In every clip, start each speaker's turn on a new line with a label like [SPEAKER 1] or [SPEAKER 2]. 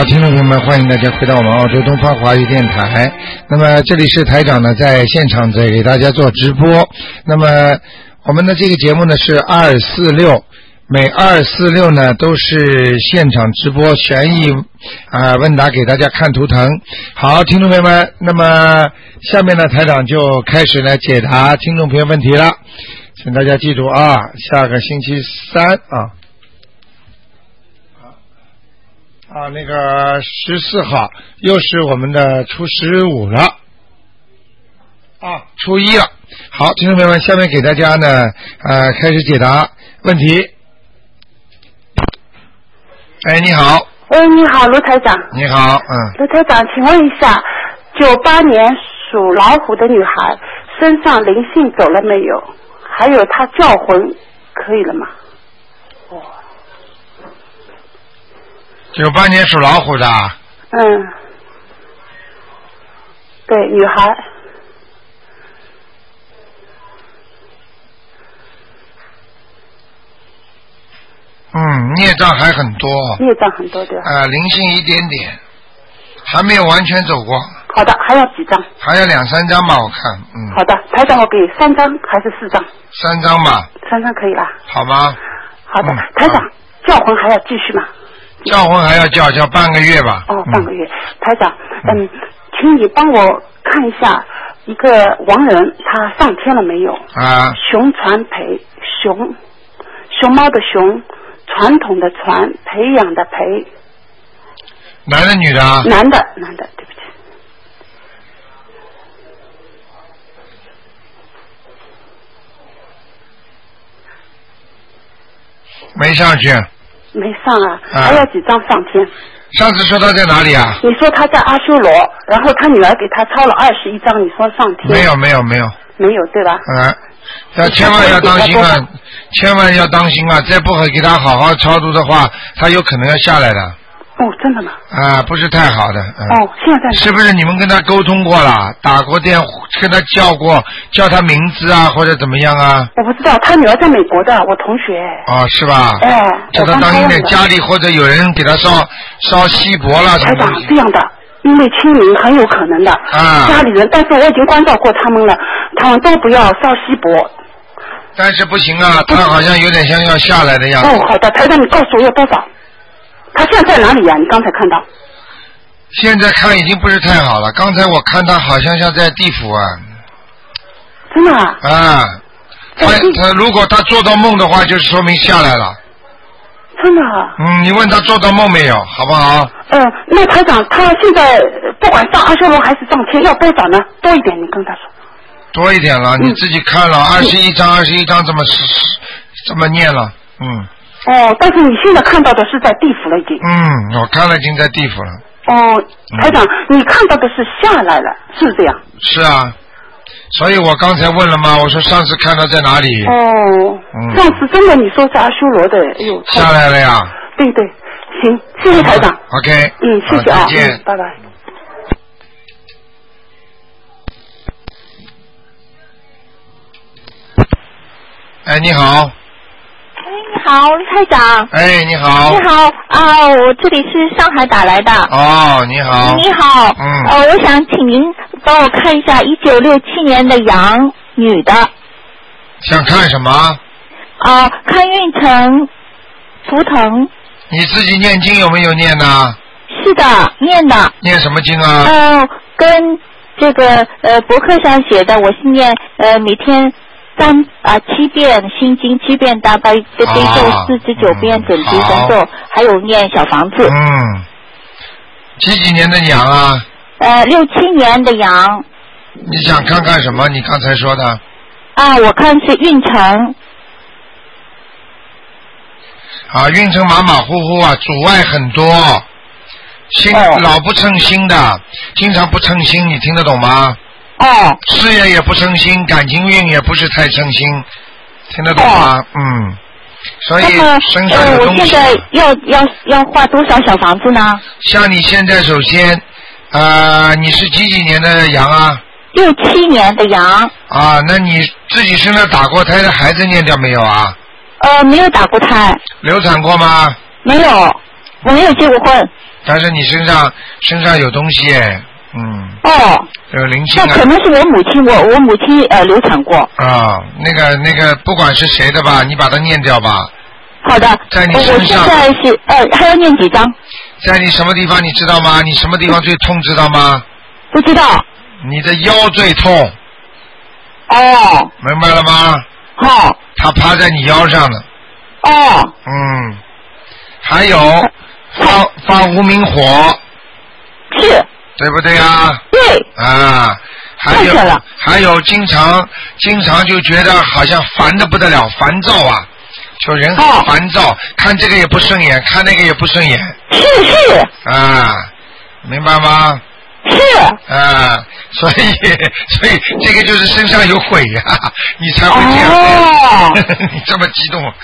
[SPEAKER 1] 好，听众朋友们，欢迎大家回到我们澳洲东方华语电台。那么这里是台长呢在现场在给大家做直播。那么我们的这个节目呢是246，每246呢都是现场直播悬疑问答给大家看图腾。好，听众朋友们，那么下面呢台长就开始来解答听众朋友问题了，请大家记住啊，下个星期三那个14号又是我们的初15了初1了。好，听众朋友们，下面给大家呢开始解答问题。哎，你好。
[SPEAKER 2] 喂，你好，卢台长。
[SPEAKER 1] 你好，
[SPEAKER 2] 卢台长，请问一下，98年属老虎的女孩身上灵性走了没有？还有她叫魂可以了吗
[SPEAKER 1] ？98年属老虎的。
[SPEAKER 2] 对，女孩。
[SPEAKER 1] 孽障还很多。
[SPEAKER 2] 孽障很多对吧？
[SPEAKER 1] 灵性一点点，还没有完全走光。
[SPEAKER 2] 好的，还要几张？
[SPEAKER 1] 还要2-3张吧，我看。
[SPEAKER 2] 好的，台长，我给3张还是4张
[SPEAKER 1] ？3张吧。
[SPEAKER 2] 3张可以啦。
[SPEAKER 1] 好吗？
[SPEAKER 2] 好的，台长，叫魂还要继续吗？
[SPEAKER 1] 叫魂还要叫半个月吧。
[SPEAKER 2] 半个月。台长，请你帮我看一下一个亡人，他上天了没有？熊传培，熊猫的熊，传统的传，培养的培。
[SPEAKER 1] 男的女的？
[SPEAKER 2] 男的，对不起。
[SPEAKER 1] 没上去。
[SPEAKER 2] 没上还要几张上天？
[SPEAKER 1] 上次说他在哪里啊？
[SPEAKER 2] 你说他在阿修罗，然后他女儿给他抄了21张，你说上天？没有对吧？
[SPEAKER 1] 千万要当心啊！千万要当心啊！再不给他好好超度的话，他有可能要下来的。
[SPEAKER 2] 真的吗？
[SPEAKER 1] 不是太好的。
[SPEAKER 2] 现在
[SPEAKER 1] 是不是你们跟他沟通过了？打过电话跟他叫他名字啊，或者怎么样啊？
[SPEAKER 2] 我不知道，他女儿在美国的，我同学。
[SPEAKER 1] 是吧？叫他当心点，家里或者有人给他烧锡箔了什么的。
[SPEAKER 2] 台长，这样的，因为清明很有可能的。家里人，但是我已经关照过他们了，他们都不要烧锡箔。
[SPEAKER 1] 但是不行啊，他好像有点像要下来的样子。
[SPEAKER 2] 好的，台长，你告诉我要多少？他现在在哪里呀？你刚才看到？
[SPEAKER 1] 现在看已经不是太好了，刚才我看他好像像在地府啊。
[SPEAKER 2] 真的
[SPEAKER 1] 他如果他做到梦的话，就说明下来了。
[SPEAKER 2] 真的
[SPEAKER 1] 你问他做到梦没有，好不好？
[SPEAKER 2] 那台长，他现在不管上阿修罗还是上天，要多少呢？多一点，你跟他说。多
[SPEAKER 1] 一点了，你自己看了21张这么念了。
[SPEAKER 2] 但是你现在看到的是在地府了已经。
[SPEAKER 1] 我看了已经在地府了。
[SPEAKER 2] 台长，你看到的是下来了，是不是这样？
[SPEAKER 1] 是啊，所以我刚才问了嘛，我说上次看到在哪里？
[SPEAKER 2] 上次真的你说是阿修罗的，
[SPEAKER 1] 下来了呀。
[SPEAKER 2] 对，行，谢谢台长。
[SPEAKER 1] OK。
[SPEAKER 2] 谢谢
[SPEAKER 1] 再见。
[SPEAKER 2] 拜拜。
[SPEAKER 1] 你好。
[SPEAKER 3] 你好，卢台长。
[SPEAKER 1] 你好。
[SPEAKER 3] 你好我这里是上海打来的。
[SPEAKER 1] 你好。
[SPEAKER 3] 你好。我想请您帮我看一下1967年的羊女的。
[SPEAKER 1] 想看什么？
[SPEAKER 3] 看运程、图腾。
[SPEAKER 1] 你自己念经有没有念呢？
[SPEAKER 3] 是的，念的。
[SPEAKER 1] 念什么经啊？
[SPEAKER 3] 跟这个博客上写的，我是念每天7遍心经，7遍大悲咒，49遍准提神咒，还有念小房子。
[SPEAKER 1] 几年的羊啊
[SPEAKER 3] ？67年的羊。
[SPEAKER 1] 你想看看什么？你刚才说的？
[SPEAKER 3] 我看是运程。
[SPEAKER 1] 运程马马虎虎阻碍很多，心老不称心的，经常不称心，你听得懂吗？事业也不称心，感情运也不是太称心，听得懂吗？所以身上的东西。我现在
[SPEAKER 3] 要画多少小房子呢？
[SPEAKER 1] 像你现在首先，你是几年的羊啊
[SPEAKER 3] ？67年的羊。
[SPEAKER 1] 那你自己身上打过胎的孩子念掉没有啊？
[SPEAKER 3] 没有打过胎。
[SPEAKER 1] 流产过吗？
[SPEAKER 3] 没有，我没有结过婚。
[SPEAKER 1] 但是你身上有东西，
[SPEAKER 3] 哦。
[SPEAKER 1] 有灵性啊。
[SPEAKER 3] 那可能是我母亲，我母亲流产过。
[SPEAKER 1] 啊，那个不管是谁的吧，你把它念掉吧。
[SPEAKER 3] 好的。
[SPEAKER 1] 在你身上。
[SPEAKER 3] 我现在是还要念几张？
[SPEAKER 1] 在你什么地方你知道吗？你什么地方最痛知道吗？
[SPEAKER 3] 不知道。
[SPEAKER 1] 你的腰最痛。
[SPEAKER 3] 哦。
[SPEAKER 1] 明白了吗？
[SPEAKER 3] 好。
[SPEAKER 1] 他趴在你腰上了。
[SPEAKER 3] 哦。
[SPEAKER 1] 还有发无名火。
[SPEAKER 3] 是。
[SPEAKER 1] 对不对啊？
[SPEAKER 3] 对。
[SPEAKER 1] 啊，还有经常就觉得好像烦得不得了，烦躁啊，就人很烦躁，看这个也不顺眼，看那个也不顺眼。
[SPEAKER 3] 是。
[SPEAKER 1] 啊，明白吗？
[SPEAKER 3] 是。
[SPEAKER 1] 啊，所以这个就是身上有鬼呀，你才会这样。你这么激动，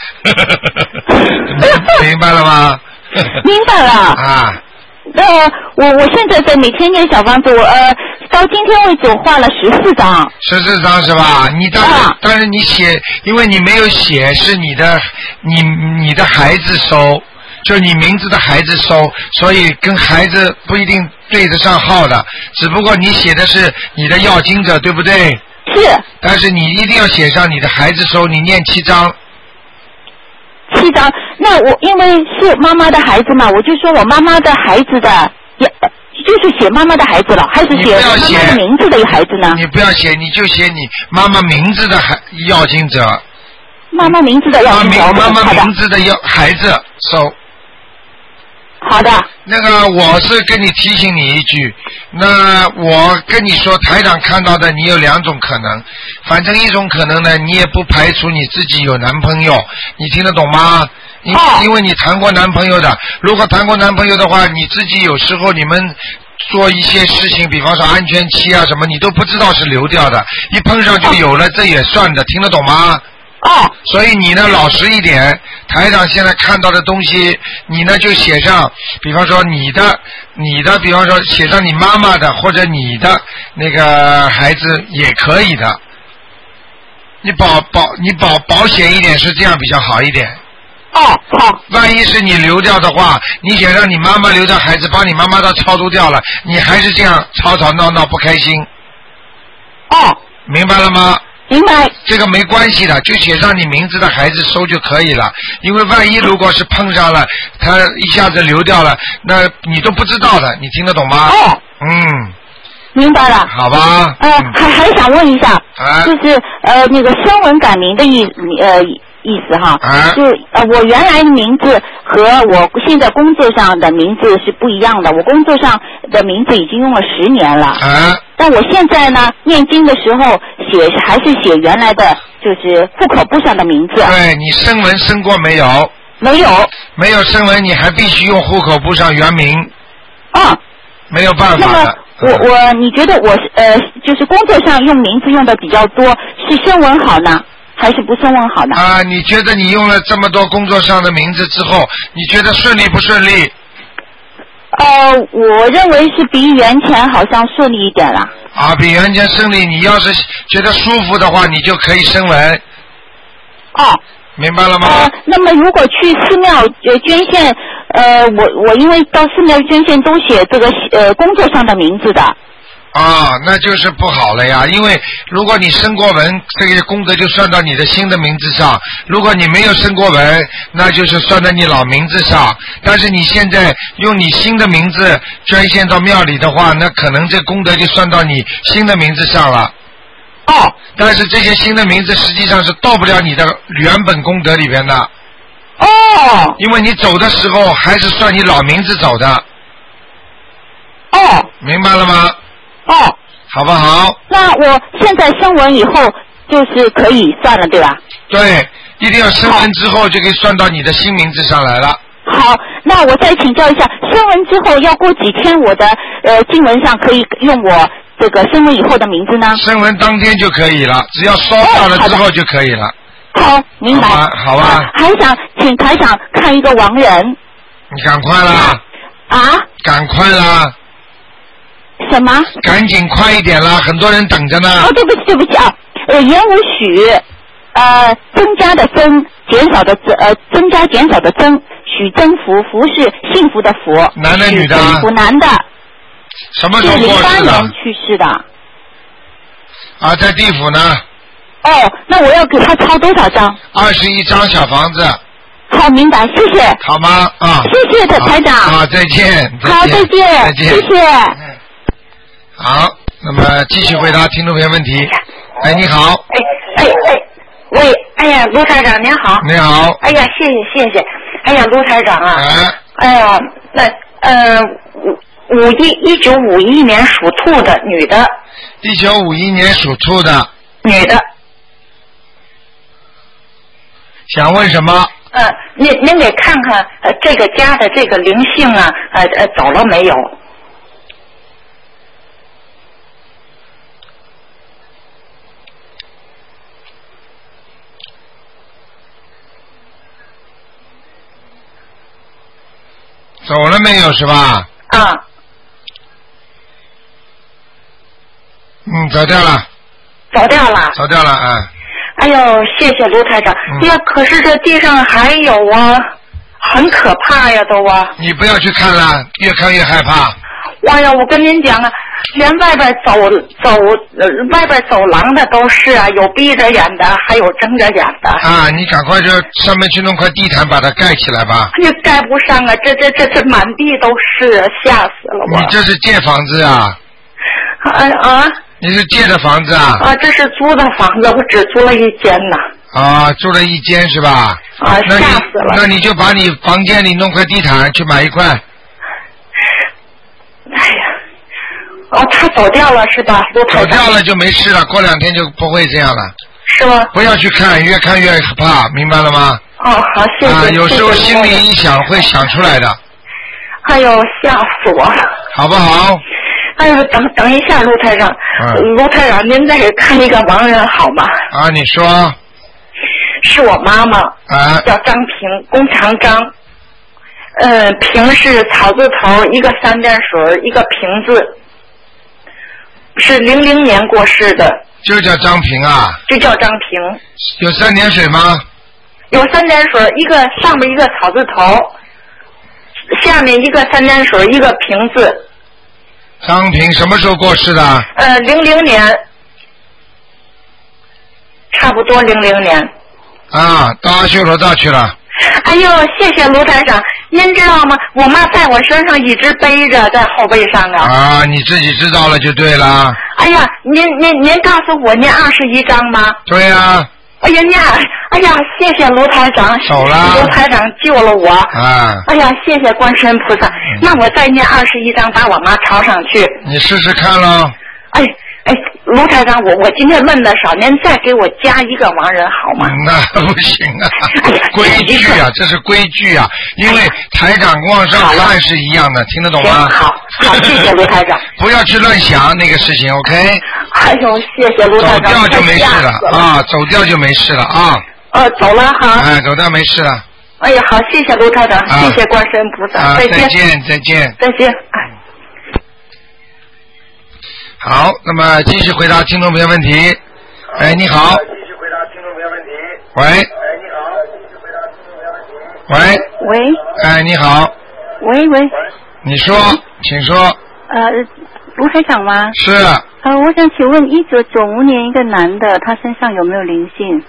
[SPEAKER 1] 明白了吗？
[SPEAKER 3] 明白了。
[SPEAKER 1] 啊。
[SPEAKER 3] 我现在在每天念小房子，到今天为止我画了14张。
[SPEAKER 1] 14张是吧？你但是你写，因为你没有写是你的孩子收，就你名字的孩子收，所以跟孩子不一定对得上号的。只不过你写的是你的要经者，对不对？
[SPEAKER 3] 是。但
[SPEAKER 1] 是你一定要写上你的孩子收，你念7张。
[SPEAKER 3] 7张，那我因为是妈妈的孩子嘛，我就说我妈妈的孩子的，就是写妈妈的孩子了，还是写妈妈的名字的孩子呢？
[SPEAKER 1] 你不要写，你就写你妈妈名字的要经者。
[SPEAKER 3] 妈妈名字的要经者。
[SPEAKER 1] 妈妈名字的孩子收。
[SPEAKER 3] 好的。
[SPEAKER 1] 那个我是跟你提醒你一句，那我跟你说台长看到的你有2种可能，反正一种可能呢，你也不排除你自己有男朋友，你听得懂吗？因为你谈过男朋友的，如果谈过男朋友的话，你自己有时候你们做一些事情，比方说安全期啊什么，你都不知道是流掉的，一碰上就有了，这也算的，听得懂吗？所以你呢老实一点，台长现在看到的东西，你呢就写上，比方说你的，比方说写上你妈妈的或者你的那个孩子也可以的。你保险一点是这样比较好一点。
[SPEAKER 3] 好。
[SPEAKER 1] 万一是你流掉的话，你写上你妈妈流掉孩子，把你妈妈都超度掉了，你还是这样吵吵闹闹不开心。明白了吗？
[SPEAKER 3] 明白。
[SPEAKER 1] 这个没关系的，就写上你名字的孩子收就可以了。因为万一如果是碰上了，他一下子流掉了，那你都不知道的，你听得懂吗？
[SPEAKER 3] 明白了。
[SPEAKER 1] 好吧。
[SPEAKER 3] 还想问一下，就是那个声纹改名的意思哈，就我原来名字和我现在工作上的名字是不一样的，我工作上的名字已经用了10年了。但我现在呢，念经的时候还是写原来的，就是户口簿上的名字。
[SPEAKER 1] 对，你声纹声过没有？
[SPEAKER 3] 没有。
[SPEAKER 1] 没有声纹，你还必须用户口簿上原名。没有办法的。
[SPEAKER 3] 那么你觉得我就是工作上用名字用的比较多，是声纹好呢，还是不声纹好呢？
[SPEAKER 1] 你觉得你用了这么多工作上的名字之后，你觉得顺利不顺利？
[SPEAKER 3] 我认为是比原前好像顺利一点了。
[SPEAKER 1] 比原前顺利，你要是觉得舒服的话，你就可以声纹。明白了吗？
[SPEAKER 3] 那么如果去寺庙捐献，我因为到寺庙捐献都写这个工作上的名字的。
[SPEAKER 1] 那就是不好了呀，因为如果你升过文，这个功德就算到你的新的名字上；如果你没有升过文，那就是算在你老名字上。但是你现在用你新的名字捐献到庙里的话，那可能这功德就算到你新的名字上了。但是这些新的名字实际上是到不了你的原本功德里边的。因为你走的时候还是算你老名字走的。明白了吗？好不好？
[SPEAKER 3] 那我现在声纹以后就是可以算了，对吧？
[SPEAKER 1] 对，一定要声纹之后就可以算到你的新名字上来了。
[SPEAKER 3] 好，那我再请教一下，声纹之后要过几天我的经文上可以用我这个声纹以后的名字呢？
[SPEAKER 1] 声纹当天就可以了，只要烧掉了之后就可以了。
[SPEAKER 3] 好，明白。
[SPEAKER 1] 好吧。
[SPEAKER 3] 还想请台长看一个亡人。
[SPEAKER 1] 你赶快啦！赶快啦！
[SPEAKER 3] 什么？
[SPEAKER 1] 赶紧快一点啦，很多人等着呢。
[SPEAKER 3] 对不起啊，言无许，增加的增， 减少的增加减少的增，许增福，福是幸福的福。
[SPEAKER 1] 男的女的？
[SPEAKER 3] 福男的。
[SPEAKER 1] 什么时候过世的？
[SPEAKER 3] 是08年去世的。
[SPEAKER 1] 啊，在地府呢。
[SPEAKER 3] 哦，那我要给他抄多少张
[SPEAKER 1] ？21张小房子。
[SPEAKER 3] 好，明白，谢谢。
[SPEAKER 1] 好吗？啊。
[SPEAKER 3] 谢谢台长。
[SPEAKER 1] 好，再见。
[SPEAKER 3] 好，再见。
[SPEAKER 1] 再见。
[SPEAKER 3] 谢谢。
[SPEAKER 1] 好，那么继续回答听众朋友问题。哎，你好。
[SPEAKER 4] 喂，哎呀，卢台长您好。
[SPEAKER 1] 你好。
[SPEAKER 4] 哎呀，谢谢。哎呀，卢台长啊。哎呀，那1951年属兔的女的。
[SPEAKER 1] 1951年属兔的
[SPEAKER 4] 女的。
[SPEAKER 1] 想问什么？
[SPEAKER 4] 您给看看这个家的这个灵性啊，走了没有？
[SPEAKER 1] 走了没有是吧？
[SPEAKER 4] 啊。
[SPEAKER 1] 走掉了。
[SPEAKER 4] 走掉了。
[SPEAKER 1] 走掉了啊。
[SPEAKER 4] 哎呦，谢谢卢台长。哎呀，可是这地上还有啊，很可怕呀，都啊。
[SPEAKER 1] 你不要去看了，越看越害怕。
[SPEAKER 4] 哎呀，我跟您讲啊，连外边外边走廊的都是啊，有闭着眼的，还有睁着眼的。
[SPEAKER 1] 啊，你赶快就上面去弄块地毯把它盖起来吧。
[SPEAKER 4] 你盖不上啊，这满地都是，吓死了我。
[SPEAKER 1] 你这是借房子啊？你是借的房子啊？
[SPEAKER 4] 啊，这是租的房子，我只租了一间呢。
[SPEAKER 1] 啊，租了一间是吧？
[SPEAKER 4] 啊，吓死了。
[SPEAKER 1] 那你就把你房间里弄块地毯，去买一块。
[SPEAKER 4] 哎呀，他走掉了是吧？
[SPEAKER 1] 走掉了就没事了，过2天就不会这样了。
[SPEAKER 4] 是吗？
[SPEAKER 1] 不要去看，越看越怕，明白了吗？
[SPEAKER 4] 哦，好，谢谢。
[SPEAKER 1] 啊，有时候心里一想会想出来的。
[SPEAKER 4] 哎呦，吓死我了。
[SPEAKER 1] 好不好？
[SPEAKER 4] 哎呦，等一下，卢台长。卢台长，您再给看一个盲人好吗？
[SPEAKER 1] 啊，你说。
[SPEAKER 4] 是我妈妈。
[SPEAKER 1] 啊。
[SPEAKER 4] 叫张平，弓长张。平是草字头，一个3点水，一个平字。是00年过世的。
[SPEAKER 1] 就叫张平啊？
[SPEAKER 4] 就叫张平。
[SPEAKER 1] 有3点水吗？
[SPEAKER 4] 有3点水，一个上面一个草字头，下面一个3点水，一个平字。
[SPEAKER 1] 张平什么时候过世的
[SPEAKER 4] ？00年，差不多00年。
[SPEAKER 1] 啊，到阿修罗道去了。
[SPEAKER 4] 哎呦，谢谢卢台长，您知道吗？我妈在我身上一直背着，在后背上啊。
[SPEAKER 1] 啊，你自己知道了就对了。
[SPEAKER 4] 哎呀，您告诉我，您21张吗？
[SPEAKER 1] 对呀。
[SPEAKER 4] 哎呀，哎呀，谢谢卢台长，
[SPEAKER 1] 走了。
[SPEAKER 4] 卢台长救了我。
[SPEAKER 1] 啊。
[SPEAKER 4] 哎呀，谢谢观世音菩萨。那我再念21张，把我妈抄上去。
[SPEAKER 1] 你试试看喽。
[SPEAKER 4] 哎，卢台长，我今天问的少，您再给我加一个盲人好吗？
[SPEAKER 1] 那不行啊，规矩啊，这是规矩啊，因为台长往上看是一样的，听得懂吗？
[SPEAKER 4] 好，谢谢卢台长。
[SPEAKER 1] 不要去乱想那个事情 ，OK？
[SPEAKER 4] 哎呦，谢谢卢台长。
[SPEAKER 1] 走掉就没事了啊，走掉就没事了啊。
[SPEAKER 4] 走了哈。
[SPEAKER 1] 哎，走掉没事了。
[SPEAKER 4] 哎呀，好，谢谢卢台长，谢谢观世音菩萨，再见，
[SPEAKER 1] 再见。
[SPEAKER 4] 再见。
[SPEAKER 1] 好，那么继续回答听众朋友问题。哎，你好。继续回答听众朋友问题。喂。哎，你好。继续回答听众朋友问题。喂。
[SPEAKER 5] 喂。
[SPEAKER 1] 哎，你好。
[SPEAKER 5] 喂。
[SPEAKER 1] 你说，请说。
[SPEAKER 5] 卢台长吗？
[SPEAKER 1] 是。
[SPEAKER 5] 我想请问1995年一个男的，他身上有没有灵性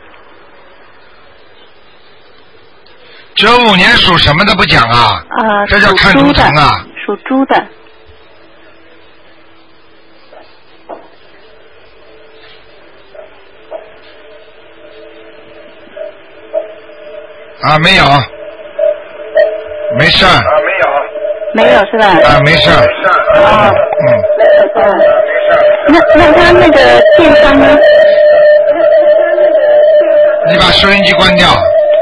[SPEAKER 1] ？95年属什么的不讲啊？这叫看图腾啊。
[SPEAKER 5] 属猪的。
[SPEAKER 1] 啊，没有，没事儿。
[SPEAKER 5] 没有是吧？
[SPEAKER 1] 啊，没事儿。
[SPEAKER 5] 哦。那他那个健康呢？
[SPEAKER 1] 你把收音机关掉。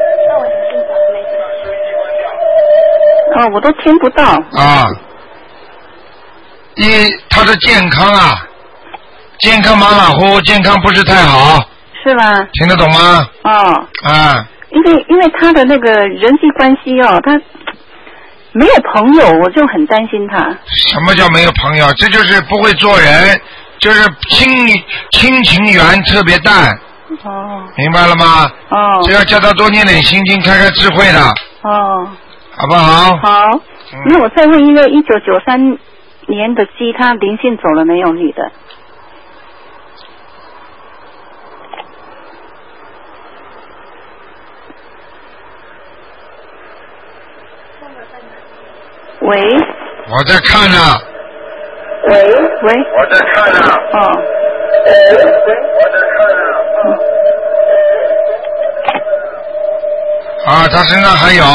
[SPEAKER 5] 我都听不到。
[SPEAKER 1] 啊。他的健康啊，健康马马虎虎，健康不是太好。
[SPEAKER 5] 是吗？
[SPEAKER 1] 听得懂吗？
[SPEAKER 5] 啊。因为他的那个人际关系他没有朋友，我就很担心他。
[SPEAKER 1] 什么叫没有朋友？这就是不会做人，就是亲情缘特别淡。
[SPEAKER 2] 哦。
[SPEAKER 1] 明白了吗？
[SPEAKER 2] 哦。
[SPEAKER 1] 只要叫他多念点心经，开开智慧的。
[SPEAKER 2] 哦。
[SPEAKER 1] 好不好？
[SPEAKER 2] 好。那我再问一个1993年的鸡，它灵性走了没有？女的。喂。
[SPEAKER 1] 我在看呢。
[SPEAKER 2] 喂。
[SPEAKER 1] 我在看呢。
[SPEAKER 2] 哦。
[SPEAKER 1] 我在看呢。啊，他身上还有，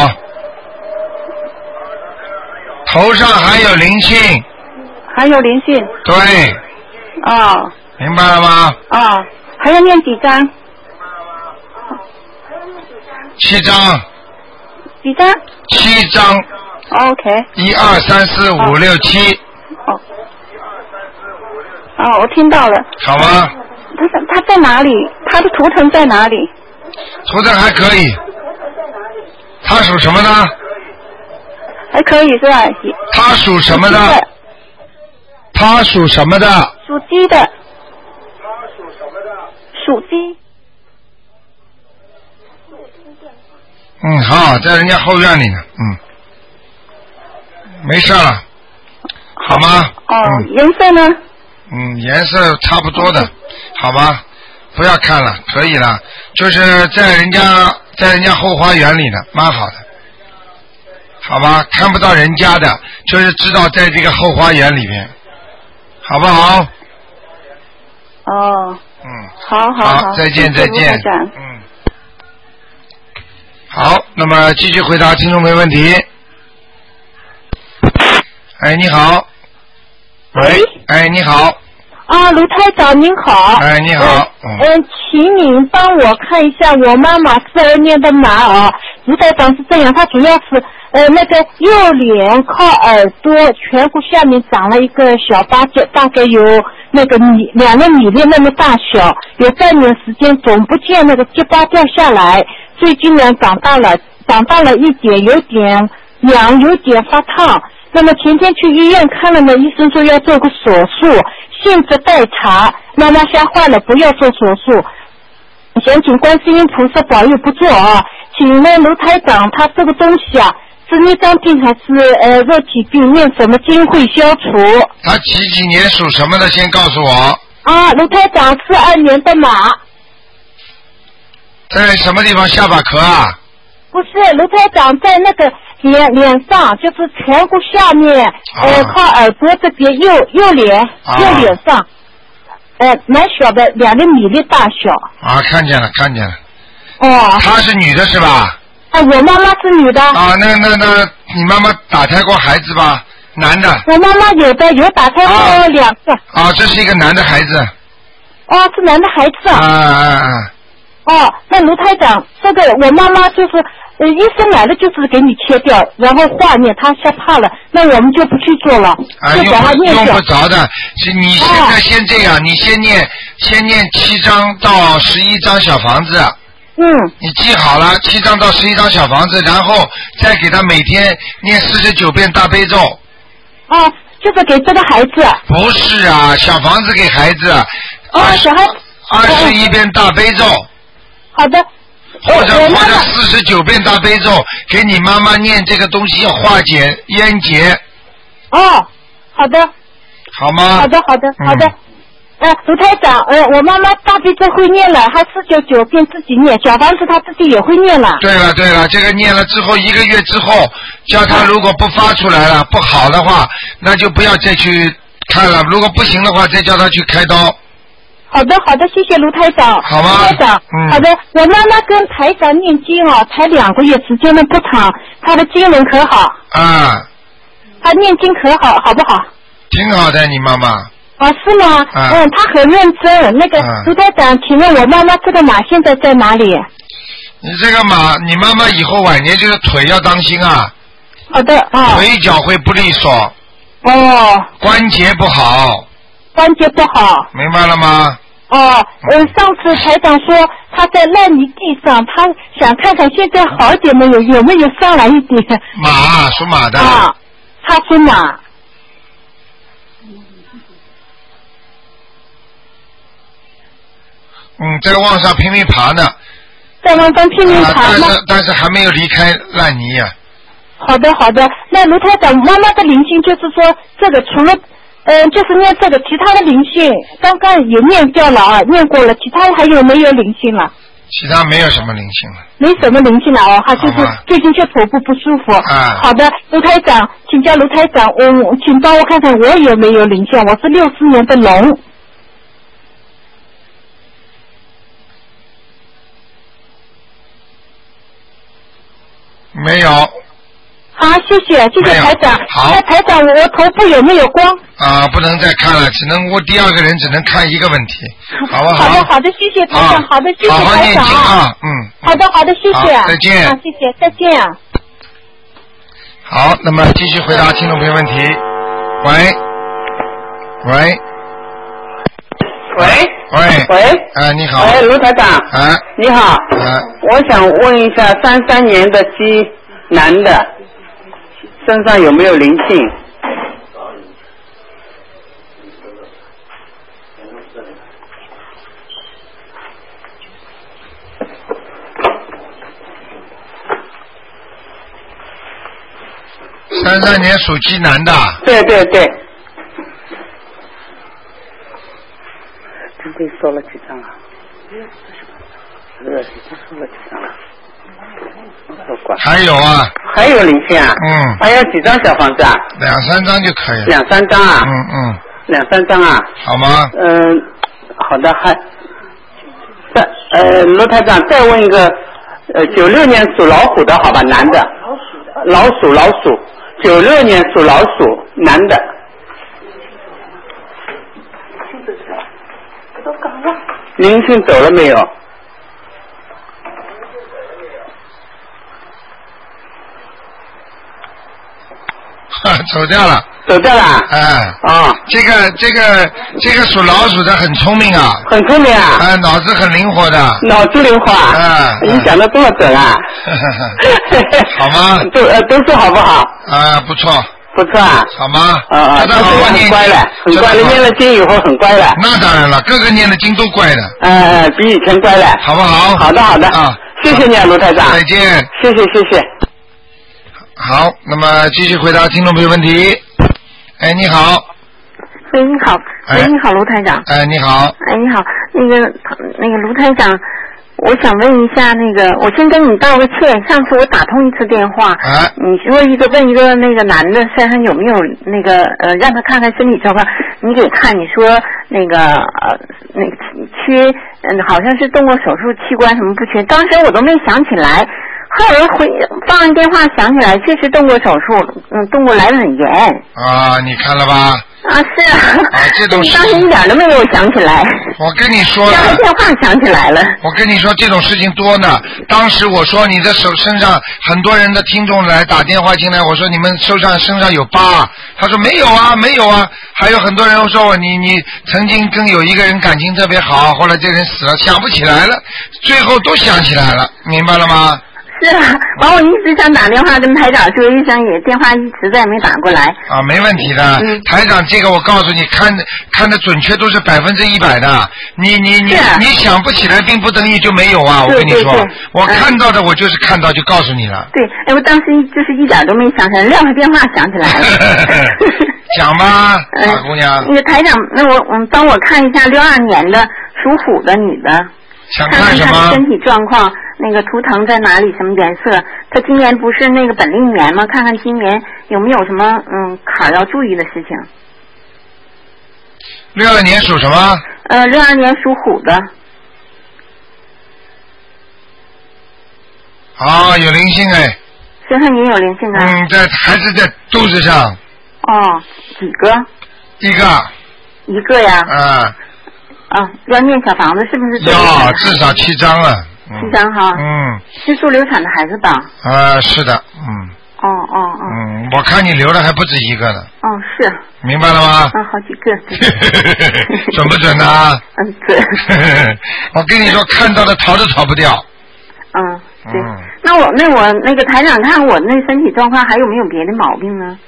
[SPEAKER 1] 头上还有灵性。
[SPEAKER 2] 还有灵性。
[SPEAKER 1] 对。
[SPEAKER 2] 哦。
[SPEAKER 1] 明白了吗？
[SPEAKER 2] 哦，还要念几张
[SPEAKER 1] ？7张。
[SPEAKER 2] 几张
[SPEAKER 1] ？7张。
[SPEAKER 2] OK。
[SPEAKER 1] 1、2、3、4、5、6、7。
[SPEAKER 2] 哦，我听到了。
[SPEAKER 1] 好吗？
[SPEAKER 2] 他在哪里？他的图腾在哪里？
[SPEAKER 1] 图腾还可以。他属什么呢？
[SPEAKER 2] 还可以是吧？
[SPEAKER 1] 他属什么的？他属什么的？
[SPEAKER 2] 属鸡的。属鸡。
[SPEAKER 1] 好，在人家后院里呢。没事了，好吗？
[SPEAKER 2] 颜色呢？
[SPEAKER 1] 颜色差不多的，好吧？不要看了，可以了。就是在人家后花园里呢，蛮好的，好吧？看不到人家的，就是知道在这个后花园里面，好不好？
[SPEAKER 2] 哦。
[SPEAKER 1] 好，再见。好，那么继续回答听众没问题。哎，你好。喂。哎，你好。
[SPEAKER 6] 卢台长您好。
[SPEAKER 1] 哎，你好。
[SPEAKER 6] 请您帮我看一下我妈妈42年的马啊。卢台长是这样，她主要是那个右脸靠耳朵颧骨下面长了一个小疤，大概有那个2厘米的那么大小，有半年时间总不见那个结疤掉下来，最近呢长大了一点，有点痒，有点发烫。那么前天去医院看了呢，医生说要做个手术，性质待查，妈妈吓坏了，不要做手术。想请观世音菩萨保佑不做啊！请问卢台长，他这个东西啊，是内脏病还是肉体病？念什么经会消除？
[SPEAKER 1] 他几年属什么的？先告诉我。
[SPEAKER 6] 卢台长42年的马。
[SPEAKER 1] 在什么地方？下巴壳啊？
[SPEAKER 6] 不是，卢台长在那个脸上，就是颧骨下面，靠耳朵这边右脸上，蛮小的2厘米的大小。
[SPEAKER 1] 看见了。她是女的是吧？
[SPEAKER 6] 我妈妈是女的。
[SPEAKER 1] 那你妈妈打胎过孩子吧？男的。
[SPEAKER 6] 我妈妈有打胎过2个。
[SPEAKER 1] 这是一个男的孩子。
[SPEAKER 6] 是男的孩子。那卢台长，这个我妈妈就是医生来了就是给你切掉，然后画面她吓怕了，那我们就不去做了，就把它念掉。
[SPEAKER 1] 用不着的，你现在先这样，你先念7张到11张小房子。你记好了，7张到11张小房子，然后再给他每天念49遍大悲咒。
[SPEAKER 6] 就是给这个孩子。
[SPEAKER 1] 不是啊，小房子给孩子。
[SPEAKER 6] 小孩。
[SPEAKER 1] 21遍大悲咒。
[SPEAKER 6] 好的。
[SPEAKER 1] 或者49遍大悲咒，给你妈妈念这个东西要化解冤结。
[SPEAKER 6] 好的。
[SPEAKER 1] 好吗？
[SPEAKER 6] 好的。卢台长，我妈妈大悲咒会念了，还49遍自己念，小房子她自己也会念了。
[SPEAKER 1] 对了，这个念了之后1个月之后，叫她如果不发出来了，不好的话，那就不要再去看了，如果不行的话，再叫她去开刀。
[SPEAKER 6] 好的，谢谢卢台长。
[SPEAKER 1] 好吗？
[SPEAKER 6] 卢台长，好的。我妈妈跟台长念经才2个月时间的不长，她的经文可好？她念经可好，好不好？
[SPEAKER 1] 挺好的，你妈妈。
[SPEAKER 6] 是吗？她很认真。那个卢台长，请问我妈妈这个马现在在哪里？
[SPEAKER 1] 你这个马，你妈妈以后晚年这个腿要当心啊。
[SPEAKER 6] 好的。
[SPEAKER 1] 腿脚会不利索。关节不好。明白了吗？
[SPEAKER 6] 上次台长说他在烂泥地上，他想看看现在好点没有，有没有上来一点。
[SPEAKER 1] 属马的。
[SPEAKER 6] 他属马。
[SPEAKER 1] 在往上拼命爬呢。
[SPEAKER 6] 在往上拼命爬吗？
[SPEAKER 1] 但是还没有离开烂泥呀。
[SPEAKER 6] 好的。那卢台长，妈妈的灵性就是说，这个除了就是念这个，其他的灵性刚刚也念掉了啊，念过了，其他还有没有灵性了？
[SPEAKER 1] 其他没有什么灵性了。
[SPEAKER 6] 没什么灵性了哦，他就是最近就头部不舒服。好的，卢台长，请教卢台长，请帮我看看我有没有灵性？我是64年的龙。
[SPEAKER 1] 没有。
[SPEAKER 6] 好，谢谢台长。
[SPEAKER 1] 好，
[SPEAKER 6] 那台长，我头部有没有光？
[SPEAKER 1] 不能再看了，只能我第二个人只能看一个问题，好不好？
[SPEAKER 6] 好的，谢谢台长，好的，谢谢台长。
[SPEAKER 1] 好好念经啊，
[SPEAKER 6] 好的，谢谢。
[SPEAKER 1] 再见。
[SPEAKER 6] 谢谢，再见啊。
[SPEAKER 1] 好，那么继续回答听众朋友问题。喂。你好。
[SPEAKER 7] 喂，卢台长。你好。我想问一下，33年的鸡男的身上有没有灵性
[SPEAKER 1] ？33年属鸡男的。
[SPEAKER 7] 对。今天收了几张啊？收了几张了？
[SPEAKER 1] 还有啊。
[SPEAKER 7] 还有灵性啊？还有几张小房子啊
[SPEAKER 1] ？2-3张就可以了。
[SPEAKER 7] 2-3张啊？2-3张啊？
[SPEAKER 1] 好吗？
[SPEAKER 7] 好的，卢台长再问一个，96年属老虎的好吧，男的。老鼠，96年属老鼠，男的。灵性走了没有？
[SPEAKER 1] 走掉了。这个属老鼠的很聪明啊。
[SPEAKER 7] 很聪明啊。
[SPEAKER 1] 脑子很灵活的。
[SPEAKER 7] 脑子灵活啊。你讲的这么准啊。
[SPEAKER 1] 好吗？
[SPEAKER 7] 都说好不好？
[SPEAKER 1] 不错
[SPEAKER 7] 啊。
[SPEAKER 1] 好吗？
[SPEAKER 7] 他很乖了，很乖了，念了经以后很乖了。
[SPEAKER 1] 那当然了，个个念的经都乖的。
[SPEAKER 7] 比以前乖了。
[SPEAKER 1] 好不好？
[SPEAKER 7] 好的。谢谢你啊，卢台长。
[SPEAKER 1] 再见。
[SPEAKER 7] 谢谢。
[SPEAKER 1] 好，那么继续回答听众朋友问题。你好。
[SPEAKER 8] 你好，卢台长。
[SPEAKER 1] 你好。
[SPEAKER 8] 你好，那个卢台长，我想问一下，我先跟你道个歉，上次我打通一次电话，你说问一个那个男的身上有没有让他看看身体状况，你给看，你说缺，好像是动过手术，器官什么不缺，当时我都没想起来。后来放完电话想起来，确实动过手术，动过来吻炎。
[SPEAKER 1] 你看了吧？
[SPEAKER 8] 是啊。
[SPEAKER 1] 这种事
[SPEAKER 8] 当时一点都没有想起来。
[SPEAKER 1] 我跟你说了。
[SPEAKER 8] 打个电话想起来了。
[SPEAKER 1] 我跟你说，这种事情多呢。当时我说你的身上很多人的听众来打电话进来，我说你们身上有疤，他说没有啊。还有很多人说你曾经跟有一个人感情特别好，后来这人死了，想不起来了，最后都想起来了，明白了吗？
[SPEAKER 8] 是啊，我一直想打电话跟台长说一声，也电话一直在没打过来。
[SPEAKER 1] 没问题的。台长，这个我告诉你，看的准确都是100%的。你想不起来，并不等于就没有啊！我跟你说，我看到的我就是看到就告诉你了。
[SPEAKER 8] 对，我当时就是一点都没想起来，撂下电话想起来了。
[SPEAKER 1] 讲吧，大姑娘。
[SPEAKER 8] 那个台长，我帮我看一下62年的属虎的女的。
[SPEAKER 1] 想看什么？
[SPEAKER 8] 看看她的身体状况，图腾在哪里，什么颜色？她今年不是本命年吗？看看今年有没有什么坎儿要注意的事情。
[SPEAKER 1] 62年属什么
[SPEAKER 8] ？62年属虎的。
[SPEAKER 1] 有灵性哎。
[SPEAKER 8] 身上也有灵性啊。
[SPEAKER 1] 还是在肚子上。
[SPEAKER 8] 几个？一个呀。要念小房子是不是？
[SPEAKER 1] 要至少7张了。
[SPEAKER 8] 7张哈。是做流产的孩子吧？
[SPEAKER 1] 是的。
[SPEAKER 8] 我
[SPEAKER 1] 看你留的还不止一个呢。
[SPEAKER 8] 是。
[SPEAKER 1] 明白了吗？
[SPEAKER 8] 好几个。
[SPEAKER 1] 准不准呢？
[SPEAKER 8] 准。
[SPEAKER 1] 我跟你说，看到的逃都逃不掉。
[SPEAKER 8] 对。那我那个台长看我那身体状况还有没有别的毛病呢？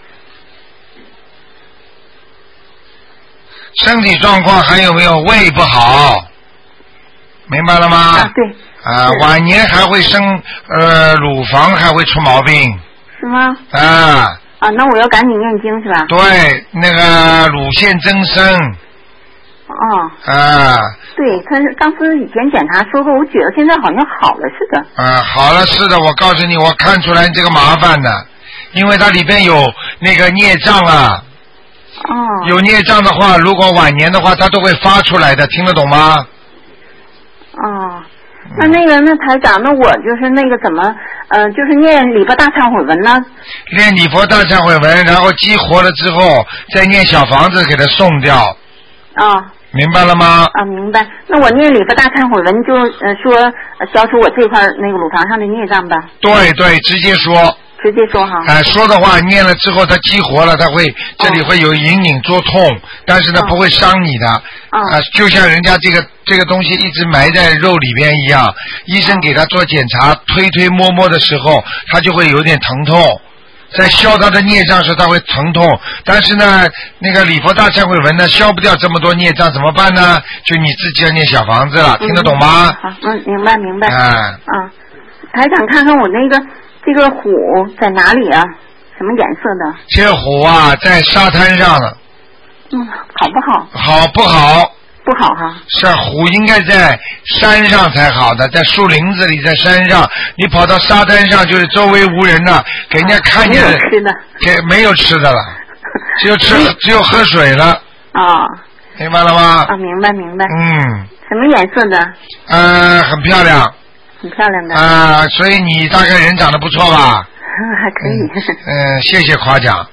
[SPEAKER 1] 身体状况还有没有胃不好？ 明白了吗？
[SPEAKER 8] 啊，对。
[SPEAKER 1] 晚年还会生乳房还会出毛病。
[SPEAKER 8] 是吗？那我要赶紧念经是吧？
[SPEAKER 1] 对，那个乳腺增生。
[SPEAKER 8] 对，他当时以前检查说过，我觉得现在好像好了似的。
[SPEAKER 1] 好了似的，我告诉你，我看出来这个麻烦的，因为它里边有那个孽障啊。有孽障的话，如果晚年的话，它都会发出来的，听得懂吗？
[SPEAKER 8] 那台长，那我就是那个怎么就是念礼佛大忏悔文呢？
[SPEAKER 1] 念礼佛大忏悔文，然后激活了之后，再念小房子给它送掉。明白了吗？
[SPEAKER 8] 明白。那我念礼佛大忏悔文就说消除我这块那个乳房上的孽障吧？
[SPEAKER 1] 对对，直接说。
[SPEAKER 8] 直接说哈。
[SPEAKER 1] 说的话念了之后，它激活了，它会这里会有隐隐作痛，但是呢不会伤你的。就像人家这个东西一直埋在肉里边一样，医生给他做检查，推推摸摸的时候，他就会有点疼痛。在消他的孽障时，他会疼痛，但是呢，那个礼佛大忏悔文呢，消不掉这么多孽障，怎么办呢？就你自己要念小房子了，听得懂吗？
[SPEAKER 8] 好，明白。台长，看看我这个虎在哪里啊？什么颜色的？
[SPEAKER 1] 这个虎啊，在沙滩上了。
[SPEAKER 8] 好不好？
[SPEAKER 1] 好不好？
[SPEAKER 8] 不好哈。
[SPEAKER 1] 是虎应该在山上才好的，在树林子里，在山上，你跑到沙滩上，就是周围无人了，给人家看见了，
[SPEAKER 8] 没有吃的，
[SPEAKER 1] 没有吃的了，只有喝水了。明白了吗？
[SPEAKER 8] 明白。什么颜色的？
[SPEAKER 1] 很漂亮。
[SPEAKER 8] 很漂亮的。
[SPEAKER 1] 所以你大概人长得不错吧？
[SPEAKER 8] 还可以。
[SPEAKER 1] 谢谢夸奖。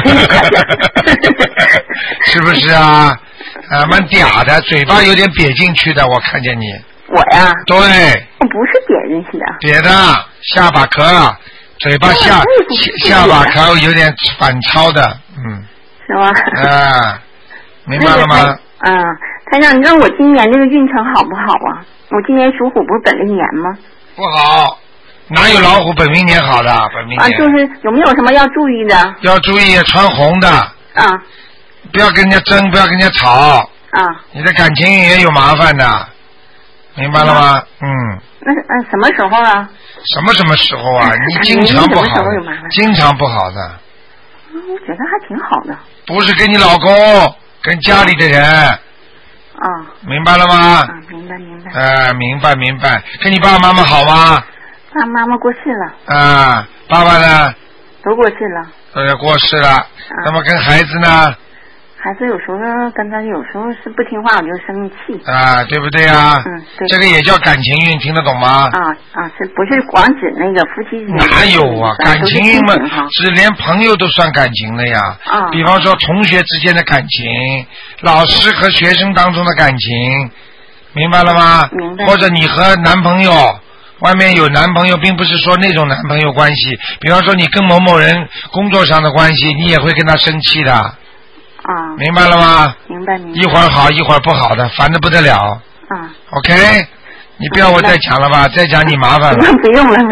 [SPEAKER 1] 是不是啊？蛮嗲的，嘴巴有点瘪进去的，我看见你。
[SPEAKER 8] 我呀？
[SPEAKER 1] 对。
[SPEAKER 8] 我不是瘪进去的。
[SPEAKER 1] 瘪的，下巴壳，嘴巴下巴壳有点反超的，
[SPEAKER 8] 是吗？
[SPEAKER 1] 明白了吗？
[SPEAKER 8] 台长，你知道我今年这个运程好不好啊？我今年属虎不是本命年吗？
[SPEAKER 1] 不好，哪有老虎本命年好的？本命年
[SPEAKER 8] 就是有没有什么要注意的？
[SPEAKER 1] 要注意穿红的。不要跟人家争，不要跟人家吵。你的感情也有麻烦的，明白了吗？
[SPEAKER 8] 那什么时候啊？
[SPEAKER 1] 什么时候啊？你经常不好的，经常不好的。
[SPEAKER 8] 我觉得还挺好的。
[SPEAKER 1] 不是跟你老公，跟家里的人。明白了吗？明白。明白。跟你爸爸妈妈好吗？
[SPEAKER 8] 爸爸妈妈过世了。
[SPEAKER 1] 爸爸呢？
[SPEAKER 8] 都过世了。
[SPEAKER 1] 过世了。那么跟孩子呢？
[SPEAKER 8] 孩子有时候跟他有时候是不听话，我就生气。
[SPEAKER 1] 对不对啊？
[SPEAKER 8] 对。
[SPEAKER 1] 这个也叫感情运，听得懂吗？
[SPEAKER 8] 是不是光指那个夫妻？
[SPEAKER 1] 哪有啊？感情运嘛，是连朋友都算感情的呀。比方说同学之间的感情，老师和学生当中的感情，明白了吗？
[SPEAKER 8] 明白。
[SPEAKER 1] 或者你和男朋友。外面有男朋友，并不是说那种男朋友关系，比方说你跟某某人工作上的关系，你也会跟他生气的。明白了吗？
[SPEAKER 8] 明白。
[SPEAKER 1] 一会儿好，一会儿不好的，烦得不得了。OK， 你不要我再讲了吧，再讲你麻烦了。
[SPEAKER 8] 不用了。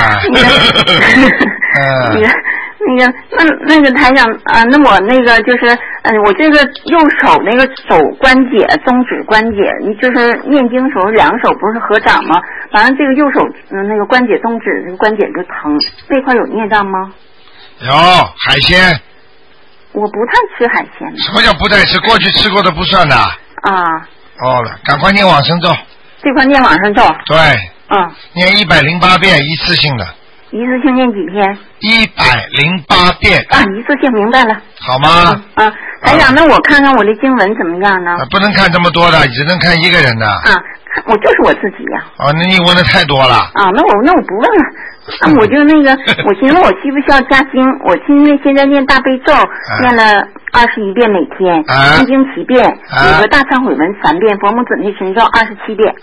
[SPEAKER 8] 那个台长那我那个就是我这个右手那个手关节中指关节，你就是念经时候两手不是合掌吗？反正这个右手那个关节中指这个关节就疼，那块有孽障吗？
[SPEAKER 1] 有海鲜。
[SPEAKER 8] 我不太吃海鲜。
[SPEAKER 1] 什么叫不太吃？过去吃过的不算的。赶快念往生咒。
[SPEAKER 8] 这块念往生咒。
[SPEAKER 1] 对。念108遍，一次性的。
[SPEAKER 8] 一次性念几天
[SPEAKER 1] ？108遍。
[SPEAKER 8] 一次性，明白了。
[SPEAKER 1] 好吗？
[SPEAKER 8] 台长，那我看看我的经文怎么样呢？
[SPEAKER 1] 不能看这么多的，只能看一个人的。
[SPEAKER 8] 我就是我自己呀。
[SPEAKER 1] 那你问的太多了。
[SPEAKER 8] 那我不问了。我就那个，我寻思我需不需要加经？我现在念大悲咒，念了21遍每天，心经7遍，礼佛大忏悔文3遍，佛母准提神咒27遍。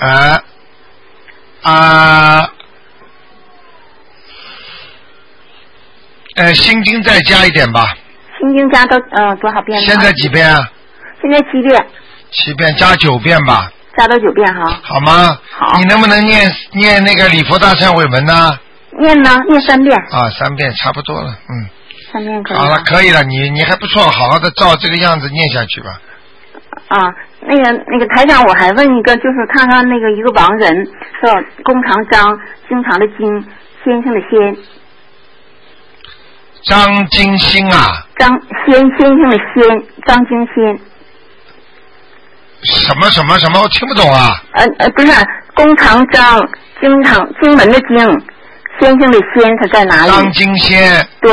[SPEAKER 1] 心经再加一点吧。
[SPEAKER 8] 心经加到多少遍？
[SPEAKER 1] 现在几遍啊？
[SPEAKER 8] 现在7遍。
[SPEAKER 1] 7遍加9遍吧。
[SPEAKER 8] 加到9遍哈。
[SPEAKER 1] 好吗？
[SPEAKER 8] 好。
[SPEAKER 1] 你能不能念那个礼佛大忏悔文呢？
[SPEAKER 8] 念呢，念3遍。
[SPEAKER 1] 3遍差不多了
[SPEAKER 8] ，3遍可以。
[SPEAKER 1] 好了，可以了，你还不错，好好的照这个样子念下去吧。
[SPEAKER 8] 那个台长，我还问一个，就是看看那个一个亡人叫弓长张，经常的经，先生的先。
[SPEAKER 1] 张金星啊。
[SPEAKER 8] 先生的先，张金仙。
[SPEAKER 1] 什么？我听不懂啊。
[SPEAKER 8] 不是，弓长张，经文的经，先生的先，他在哪里？
[SPEAKER 1] 张金仙。
[SPEAKER 8] 对。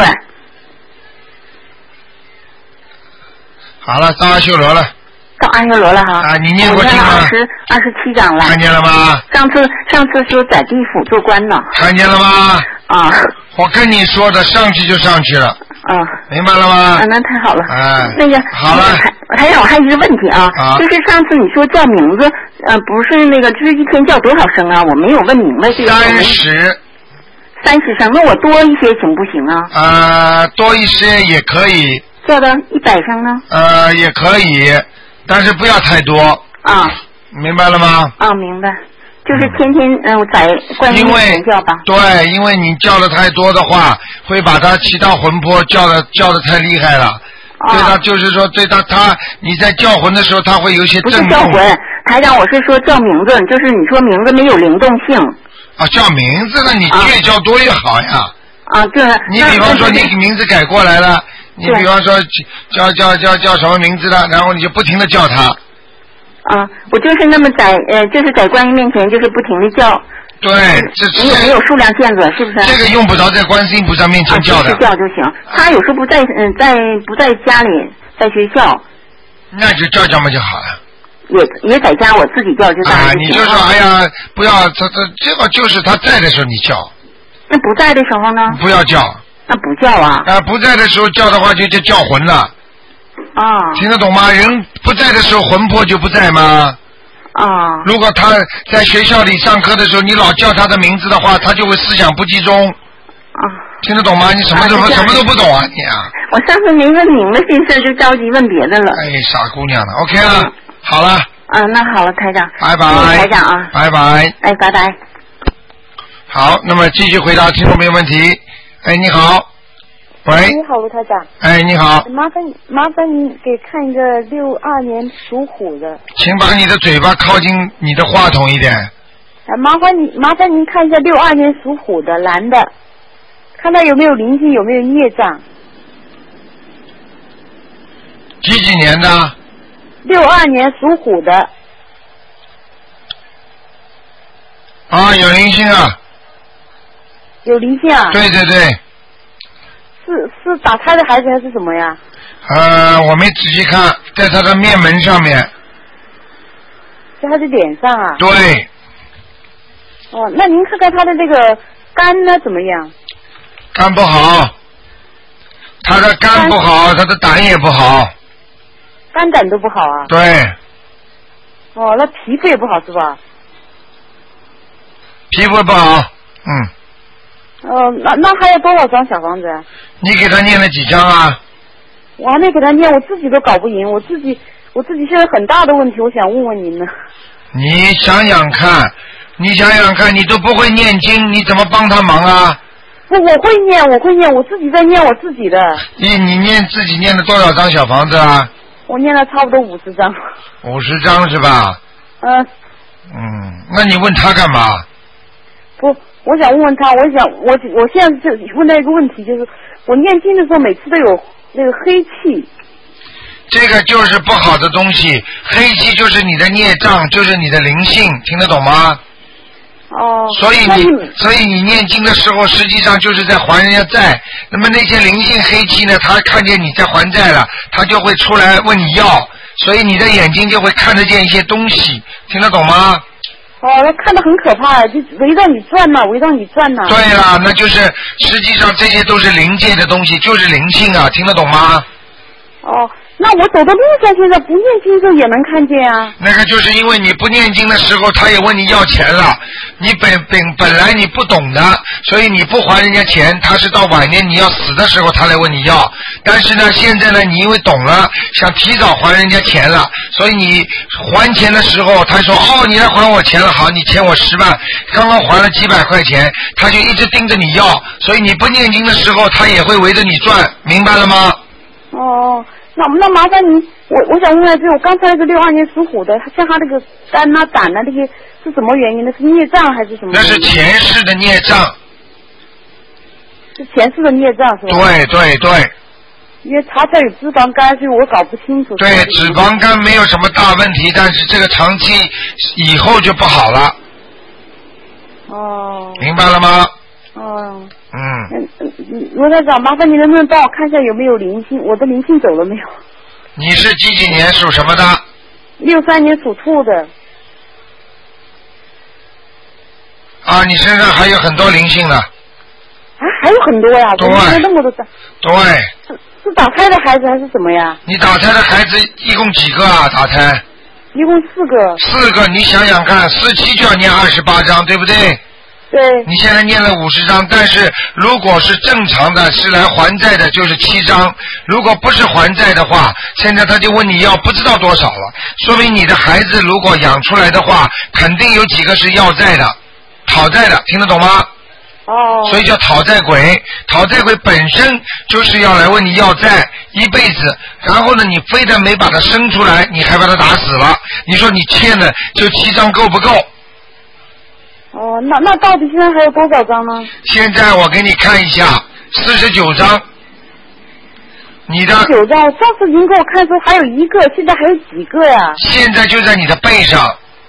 [SPEAKER 1] 好了，到阿修罗了。
[SPEAKER 8] 到阿修罗了哈。
[SPEAKER 1] 啊，你念过经吗
[SPEAKER 8] ？27章了。
[SPEAKER 1] 看见了吗？
[SPEAKER 8] 上次说在地府做官呢。
[SPEAKER 1] 看见了吗？
[SPEAKER 8] 啊。
[SPEAKER 1] 我跟你说的，上去就上去了。
[SPEAKER 8] 啊。
[SPEAKER 1] 明白了吗？
[SPEAKER 8] 那太好了。
[SPEAKER 1] 那
[SPEAKER 8] 个。
[SPEAKER 1] 好了。
[SPEAKER 8] 台长，我还有一个问题啊，就是上次你说叫名字，不是那个，就是一天叫多少声啊？我没有问明白这个。30声，那我多一些行不行
[SPEAKER 1] 啊？多一些也可以。
[SPEAKER 8] 叫到100声
[SPEAKER 1] 呢？也可以，但是不要太多。
[SPEAKER 8] 啊。
[SPEAKER 1] 明白了吗？
[SPEAKER 8] 啊，明白。就是天天在观音面前叫吧。
[SPEAKER 1] 对，因为你叫的太多的话，会把他其他魂魄叫的太厉害了。对他就是说，对他你在叫魂的时候，他会有一些震动。
[SPEAKER 8] 不是叫魂，台长，我是说叫名字，就是你说名字没有灵动性。
[SPEAKER 1] 啊，叫名字呢，你越叫多越好呀。
[SPEAKER 8] 啊，对。
[SPEAKER 1] 你比方说你名字改过来了，你比方说叫什么名字的，然后你就不停的叫他。
[SPEAKER 8] 啊，我就是那么就是在观音面前，就是不停的叫。
[SPEAKER 1] 对，
[SPEAKER 8] 你有没有数量限制？是不是？
[SPEAKER 1] 这个用不着在观世音菩萨面前叫的。
[SPEAKER 8] 叫就行。他有时候不在家里，在学校。
[SPEAKER 1] 那就叫嘛就好了。
[SPEAKER 8] 也在家，我自己叫就行。
[SPEAKER 1] 啊，你就说哎呀，不要这个就是他在的时候你叫。
[SPEAKER 8] 那不在的时候呢？
[SPEAKER 1] 不要叫。
[SPEAKER 8] 那不叫啊？
[SPEAKER 1] 不在的时候叫的话就叫魂了。
[SPEAKER 8] 啊。
[SPEAKER 1] 听得懂吗？人不在的时候魂魄就不在吗？
[SPEAKER 8] 啊！
[SPEAKER 1] 如果他在学校里上课的时候，你老叫他的名字的话，他就会思想不集中。
[SPEAKER 8] 啊！
[SPEAKER 1] 听得懂吗？你什么都不懂啊，你啊！
[SPEAKER 8] 我上次没问明白这事，就着急问别的了。
[SPEAKER 1] 哎，傻姑娘了 ，OK 了，好了。
[SPEAKER 8] 那好了，台长。
[SPEAKER 1] 拜拜。
[SPEAKER 8] 台长啊。
[SPEAKER 1] 拜拜。
[SPEAKER 8] 哎，拜拜。
[SPEAKER 1] 好，那么继续回答听众朋友问题。哎，你好。喂。
[SPEAKER 9] 你好，卢台长。
[SPEAKER 1] 哎，你好。
[SPEAKER 9] 麻烦你给看一个62年属虎的。
[SPEAKER 1] 请把你的嘴巴靠近你的话筒一点。
[SPEAKER 9] 麻烦您看一下62年属虎的男的，看他有没有灵性，有没有孽障。
[SPEAKER 1] 几年的
[SPEAKER 9] ？62年属虎的。
[SPEAKER 1] 啊，有灵性啊。
[SPEAKER 9] 有灵性啊？
[SPEAKER 1] 对对对。
[SPEAKER 9] 是打胎的孩子还是什么呀？
[SPEAKER 1] 我没仔细看，在他的面门上面。
[SPEAKER 9] 在他的脸上啊？
[SPEAKER 1] 对。
[SPEAKER 9] 哦，那您看看他的这个肝呢怎么样？
[SPEAKER 1] 肝不好，他的肝不好，他的胆也不好。
[SPEAKER 9] 肝胆都不好啊？
[SPEAKER 1] 对。
[SPEAKER 9] 哦，那皮肤也不好是吧？
[SPEAKER 1] 皮肤不好，
[SPEAKER 9] 那还有多少张小房子啊？
[SPEAKER 1] 你给他念了几张啊？
[SPEAKER 9] 我还没给他念，我自己都搞不赢，我自己现在很大的问题，我想问问您呢。
[SPEAKER 1] 你想想看，你都不会念经，你怎么帮他忙啊？
[SPEAKER 9] 我会念，我自己在念我自己的。
[SPEAKER 1] 你念自己念了多少张小房子啊？
[SPEAKER 9] 我念了差不多50张。
[SPEAKER 1] 50张是吧？那你问他干嘛？
[SPEAKER 9] 不，我想问问他，我现在就问他一个问题，就是我念经的时候每次都有那个黑气。
[SPEAKER 1] 这个就是不好的东西，黑气就是你的孽障，就是你的灵性，听得懂吗？
[SPEAKER 9] 哦。
[SPEAKER 1] 所以你念经的时候，实际上就是在还人家债。那么那些灵性黑气呢，他看见你在还债了，他就会出来问你要，所以你的眼睛就会看得见一些东西，听得懂吗？
[SPEAKER 9] 哦，那看得很可怕，就围绕你转呐，对
[SPEAKER 1] 了，那就是实际上这些都是灵界的东西，就是灵性啊，听得懂吗？
[SPEAKER 9] 哦。那我走的路上，现在不念经的时候也能看见啊。
[SPEAKER 1] 那个就是因为你不念经的时候，他也问你要钱了。你本来你不懂的，所以你不还人家钱，他是到晚年你要死的时候他来问你要。但是呢，现在呢，你因为懂了，想提早还人家钱了，所以你还钱的时候，他说你来还我钱了，好，你欠我10万，刚刚还了几百块钱，他就一直盯着你要，所以你不念经的时候，他也会围着你转，明白了吗？
[SPEAKER 9] 哦。 那麻烦你，我想问一下，就我刚才那个62年属虎的，像他那个肝啊胆啊那些是什么原因呢？是孽障还是什么？
[SPEAKER 1] 那是前世的孽障。
[SPEAKER 9] 是前世的孽障是吧？
[SPEAKER 1] 对对对。
[SPEAKER 9] 因为查出来有脂肪肝，所以我搞不清楚。
[SPEAKER 1] 对，脂肪肝没有什么大问题，但是这个长期以后就不好了。
[SPEAKER 9] 哦。
[SPEAKER 1] 明白了吗？
[SPEAKER 9] 哦。罗台长，麻烦你能不能帮我看一下有没有灵性？我的灵性走了没有？
[SPEAKER 1] 你是几年属什么的
[SPEAKER 9] ？63年属兔的。
[SPEAKER 1] 啊，你身上还有很多灵性呢。
[SPEAKER 9] 啊，还有很多呀！
[SPEAKER 1] 对。
[SPEAKER 9] 那么多的。
[SPEAKER 1] 对。
[SPEAKER 9] 是打胎的孩子还是什么呀？
[SPEAKER 1] 你打胎的孩子一共几个啊？打胎？
[SPEAKER 9] 一共4个。
[SPEAKER 1] 4个，你想想看，47就要念28章，对不对？
[SPEAKER 9] 对。
[SPEAKER 1] 你现在念了50章，但是如果是正常的，是来还债的，就是7章；如果不是还债的话，现在他就问你要不知道多少了，说明你的孩子如果养出来的话，肯定有几个是要债的、讨债的，听得懂吗？
[SPEAKER 9] 哦。
[SPEAKER 1] 所以叫讨债鬼，讨债鬼本身就是要来问你要债一辈子，然后呢，你非但没把他生出来，你还把他打死了，你说你欠的就7章够不够？
[SPEAKER 9] 哦，那到底现在还有多少张呢？
[SPEAKER 1] 现在我给你看一下，49张。你的
[SPEAKER 9] 49张，上次您给我看说还有1个，现在还有几个呀？
[SPEAKER 1] 现在就在你的背上。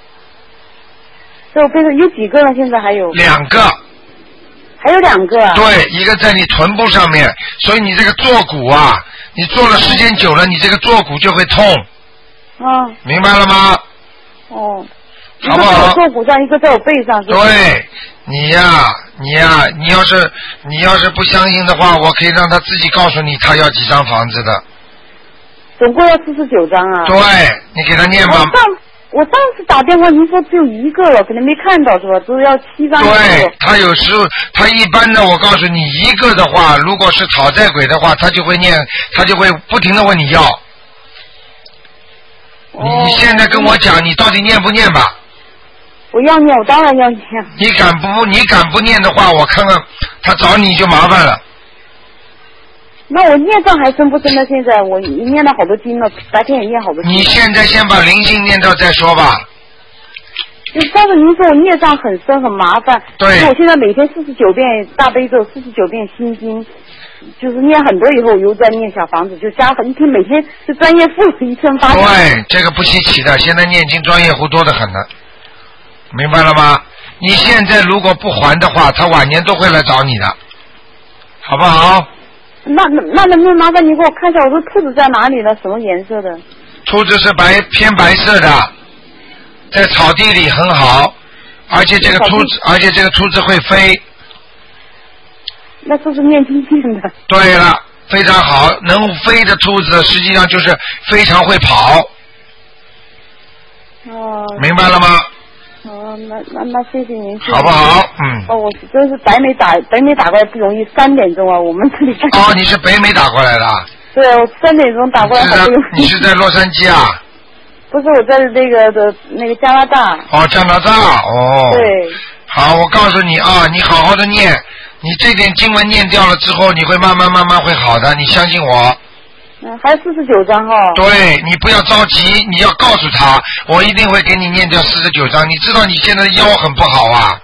[SPEAKER 9] 在我背上有几个呢？现在还有
[SPEAKER 1] 2个。
[SPEAKER 9] 还有2个啊？
[SPEAKER 1] 对，一个在你臀部上面，所以你这个坐骨啊，你坐了时间久了，你这个坐骨就会痛。
[SPEAKER 9] 嗯。
[SPEAKER 1] 明白了吗？
[SPEAKER 9] 哦。
[SPEAKER 1] 好不好？
[SPEAKER 9] 一个在我坐骨上，一个在我背上。
[SPEAKER 1] 对，你要是不相信的话，我可以让他自己告诉你他要几张房子的。
[SPEAKER 9] 总共要49张啊。
[SPEAKER 1] 对，你给他念吧。
[SPEAKER 9] 我上次打电话，您说只有1个了，可能没看到是吧？只要7张。
[SPEAKER 1] 对，他有时候他一般的，我告诉你，1个的话，如果是讨债鬼的话，他就会不停的问你要。你现在跟我讲，你到底念不念吧？
[SPEAKER 9] 我要念，我当然要念。
[SPEAKER 1] 你敢不念的话，我看看他找你就麻烦了。
[SPEAKER 9] 那我念障还深不深呢？现在我念了好多经了，白天也念好多经。
[SPEAKER 1] 你现在先把灵性念到再说吧。
[SPEAKER 9] 就上次您说我孽障很深很麻烦，
[SPEAKER 1] 对。
[SPEAKER 9] 我现在每天49遍大悲咒，49遍心经，就是念很多以后，我又在念小房子，就加一天每天是专业户一生发。
[SPEAKER 1] 对，这个不稀奇的，现在念经专业户多得很呢，明白了吗？你现在如果不还的话，他晚年都会来找你的，好不好？
[SPEAKER 9] 那能不能麻烦你给我看一下我的兔子在哪里呢？什么颜色的？
[SPEAKER 1] 兔子是偏白色的，在草地里很好，而且这个兔子会飞。
[SPEAKER 9] 那是不是念经念的？
[SPEAKER 1] 对了，非常好，能飞的兔子实际上就是非常会跑。
[SPEAKER 9] 哦。
[SPEAKER 1] 明白了吗？
[SPEAKER 9] 哦，那谢谢您。
[SPEAKER 1] 好不好？
[SPEAKER 9] 哦，我真是北美打过来不容易，3点钟啊，我们这里。
[SPEAKER 1] 哦，你是北美打过来的？
[SPEAKER 9] 对，我3点钟打过来好不容易。
[SPEAKER 1] 你是在洛杉矶啊？
[SPEAKER 9] 不是，我在那个加拿大。
[SPEAKER 1] 哦，加拿大哦。
[SPEAKER 9] 对。
[SPEAKER 1] 好，我告诉你啊，你好好的念，你这点经文念掉了之后，你会慢慢会好的，你相信我。
[SPEAKER 9] 还有49张哈。
[SPEAKER 1] 对，你不要着急，你要告诉他，我一定会给你念掉49张。你知道你现在的腰很不好啊。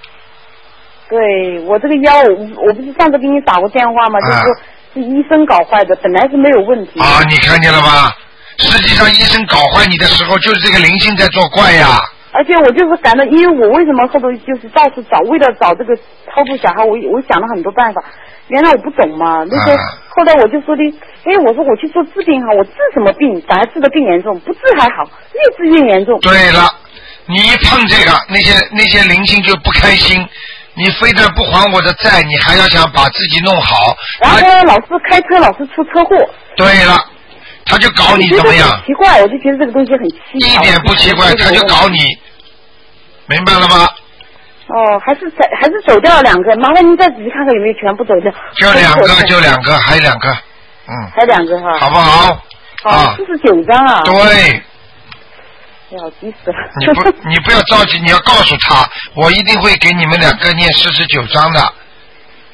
[SPEAKER 9] 对，我这个腰，我不是上次给你打过电话吗？就是说是医生搞坏的，本来是没有问题。
[SPEAKER 1] 啊，你看见了吗？实际上医生搞坏你的时候，就是这个灵性在作怪呀。
[SPEAKER 9] 而且我就是感到，因为我为什么后头就是到处找，为了找这个超度小孩，我想了很多办法。原来我不懂嘛，那个后来我就说的，我说我去做治病哈，我治什么病，反而治的病严重，不治还好，越治越严重。
[SPEAKER 1] 对了，你一碰这个，那些灵性就不开心，你非得不还我的债，你还要想把自己弄好。
[SPEAKER 9] 然后老是开车，老是出车祸。
[SPEAKER 1] 对了。他就搞你怎么样？
[SPEAKER 9] 奇怪，我就觉得这个东西很奇怪。
[SPEAKER 1] 一点不奇怪，他就搞你，明白了吗？
[SPEAKER 9] 哦，还是走掉了2个，麻烦您再仔细看看有没有全部走掉。
[SPEAKER 1] 就2个，还有2个，
[SPEAKER 9] 还2个哈。
[SPEAKER 1] 好不好？
[SPEAKER 9] 啊，49张啊。
[SPEAKER 1] 对。
[SPEAKER 9] 要急死了。
[SPEAKER 1] 你不要着急，你要告诉他，我一定会给你们2个念49张的。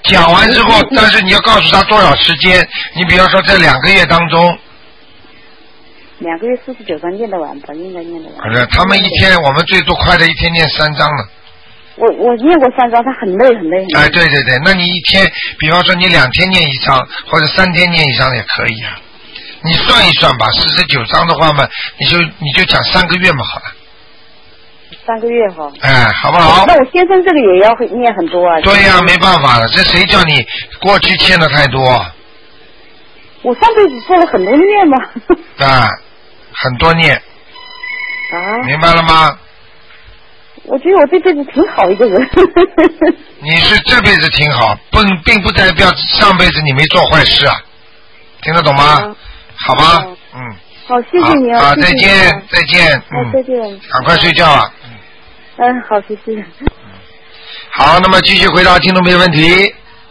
[SPEAKER 1] 讲完之后，但是你要告诉他多少时间。你比方说在2个月当中。
[SPEAKER 9] 2个月49章念得完吧？应该念得完。
[SPEAKER 1] 可是他们一天，我们最多快的一天念3章了。
[SPEAKER 9] 我念过3章，他很累很累。
[SPEAKER 1] 哎，对对对，那你一天，比方说你2天念1章，或者3天念1章也可以啊。你算一算吧，49章的话嘛，你就讲3个月嘛，好了。
[SPEAKER 9] 3个月哈。
[SPEAKER 1] 哎，好不好？
[SPEAKER 9] 那我先生这个也要念很多啊。
[SPEAKER 1] 对呀，没办法了，这谁叫你过去欠的太多？
[SPEAKER 9] 我上辈子做了很多念嘛。
[SPEAKER 1] 啊，很多念。
[SPEAKER 9] 啊。
[SPEAKER 1] 明白了吗？
[SPEAKER 9] 我觉得我这辈子挺好一个人。
[SPEAKER 1] 你是这辈子挺好，并不代表上辈子你没做坏事啊，听得懂吗？好吧，
[SPEAKER 9] 好，谢谢你啊。
[SPEAKER 1] 好，再见，再见。
[SPEAKER 9] 再见。
[SPEAKER 1] 赶快睡觉啊。
[SPEAKER 9] 好，谢谢。
[SPEAKER 1] 好，那么继续回答听众朋友问题。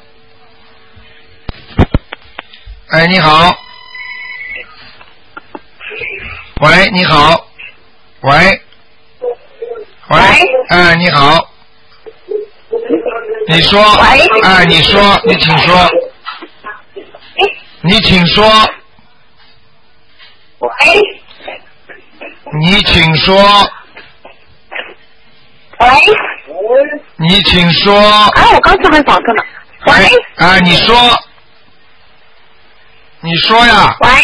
[SPEAKER 1] 哎，你好。喂，你好。喂。喂，哎，你好。你说。喂。哎，你说，你请说。你请说。
[SPEAKER 10] 喂。
[SPEAKER 1] 你请说。
[SPEAKER 10] 喂。
[SPEAKER 1] 你请说。
[SPEAKER 10] 啊，我刚才还找着呢。喂。
[SPEAKER 1] 哎，你说。你说呀。
[SPEAKER 10] 喂。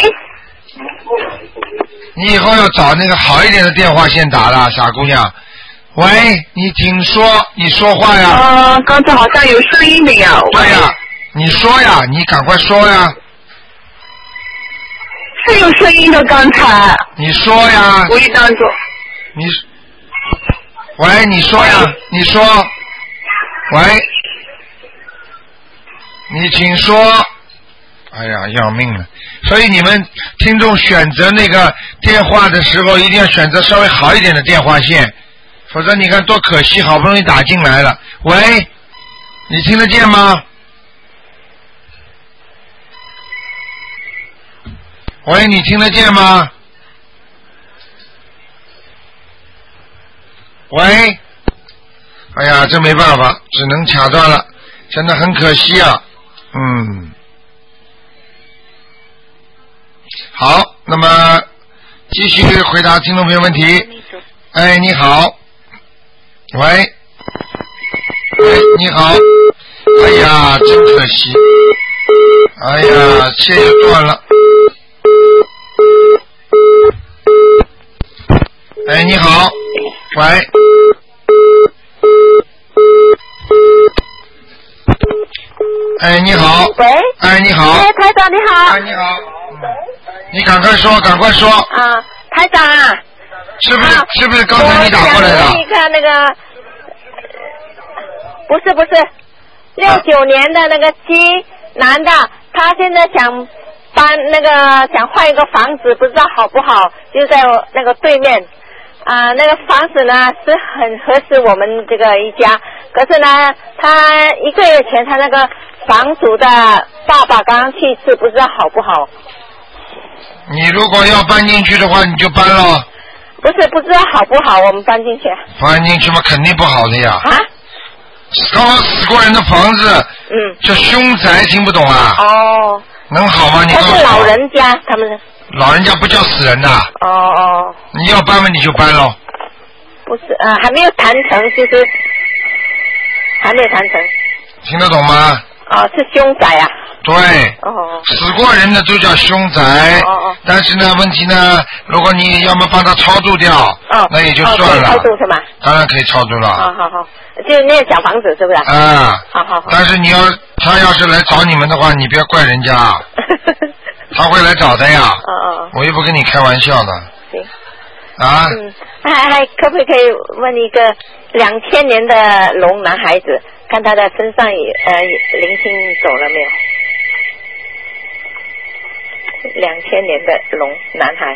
[SPEAKER 1] 你以后要找那个好一点的电话线打了，傻姑娘。喂，你请说，你说话呀。
[SPEAKER 10] 刚才好像有声音的呀。
[SPEAKER 1] 对呀，你说呀，你赶快说呀。
[SPEAKER 10] 是有声音的，刚才。
[SPEAKER 1] 你说呀。
[SPEAKER 10] 无意当中。
[SPEAKER 1] 喂，你说呀，你说。喂，你请说。哎呀，要命了！所以你们听众选择那个电话的时候，一定要选择稍微好一点的电话线，否则你看多可惜，好不容易打进来了。喂，你听得见吗？喂，你听得见吗？喂，哎呀，这没办法，只能卡断了，真的很可惜啊。好，那么继续回答听众朋友问题。哎，你好。喂，喂，你好。哎呀，真可惜。哎呀，线又断了。哎，你好。喂。哎，你好。
[SPEAKER 11] 喂。
[SPEAKER 1] 哎，你好。
[SPEAKER 11] 哎，台长你好。
[SPEAKER 1] 哎，你好。你赶快说，赶快说。
[SPEAKER 11] 啊，台长啊。
[SPEAKER 1] 是不是刚才你打过来的？
[SPEAKER 11] 你看那个，不是，69年的那个鸡男的，他现在想搬想换一个房子，不知道好不好，就在那个对面。那个房子呢是很合适我们这个一家，可是呢，他1个月前他那个房主的爸爸刚刚去世，不知道好不好。
[SPEAKER 1] 你如果要搬进去的话，你就搬了。
[SPEAKER 11] 不知道好不好，我们搬进去。
[SPEAKER 1] 搬进去嘛，肯定不好的呀。
[SPEAKER 11] 啊？
[SPEAKER 1] 刚刚死过人的房子，叫凶宅，听不懂啊？
[SPEAKER 11] 哦。
[SPEAKER 1] 能好吗？你
[SPEAKER 11] 他是老人家，他们。
[SPEAKER 1] 老人家不叫死人的。
[SPEAKER 11] 哦。
[SPEAKER 1] 你要搬嘛，你就搬咯。
[SPEAKER 11] 不是，还没有谈成，就是还没有谈成。
[SPEAKER 1] 听得懂吗？
[SPEAKER 11] 是凶宅啊。
[SPEAKER 1] 对。死过人的都叫凶宅。但是呢，问题呢，如果你要么帮他超度掉，那也就算了。
[SPEAKER 11] 超度是吗？
[SPEAKER 1] 当然可以超度了。
[SPEAKER 11] 好，就是那个小房子是不是？好。
[SPEAKER 1] 但是他要是来找你们的话，你不要怪人家，他会来找的呀。我又不跟你开玩笑的。
[SPEAKER 11] 行。
[SPEAKER 1] 还
[SPEAKER 11] 可不可以问一个2000年的龙男孩子，看他的身上灵性走了没有？2000年的龙男孩。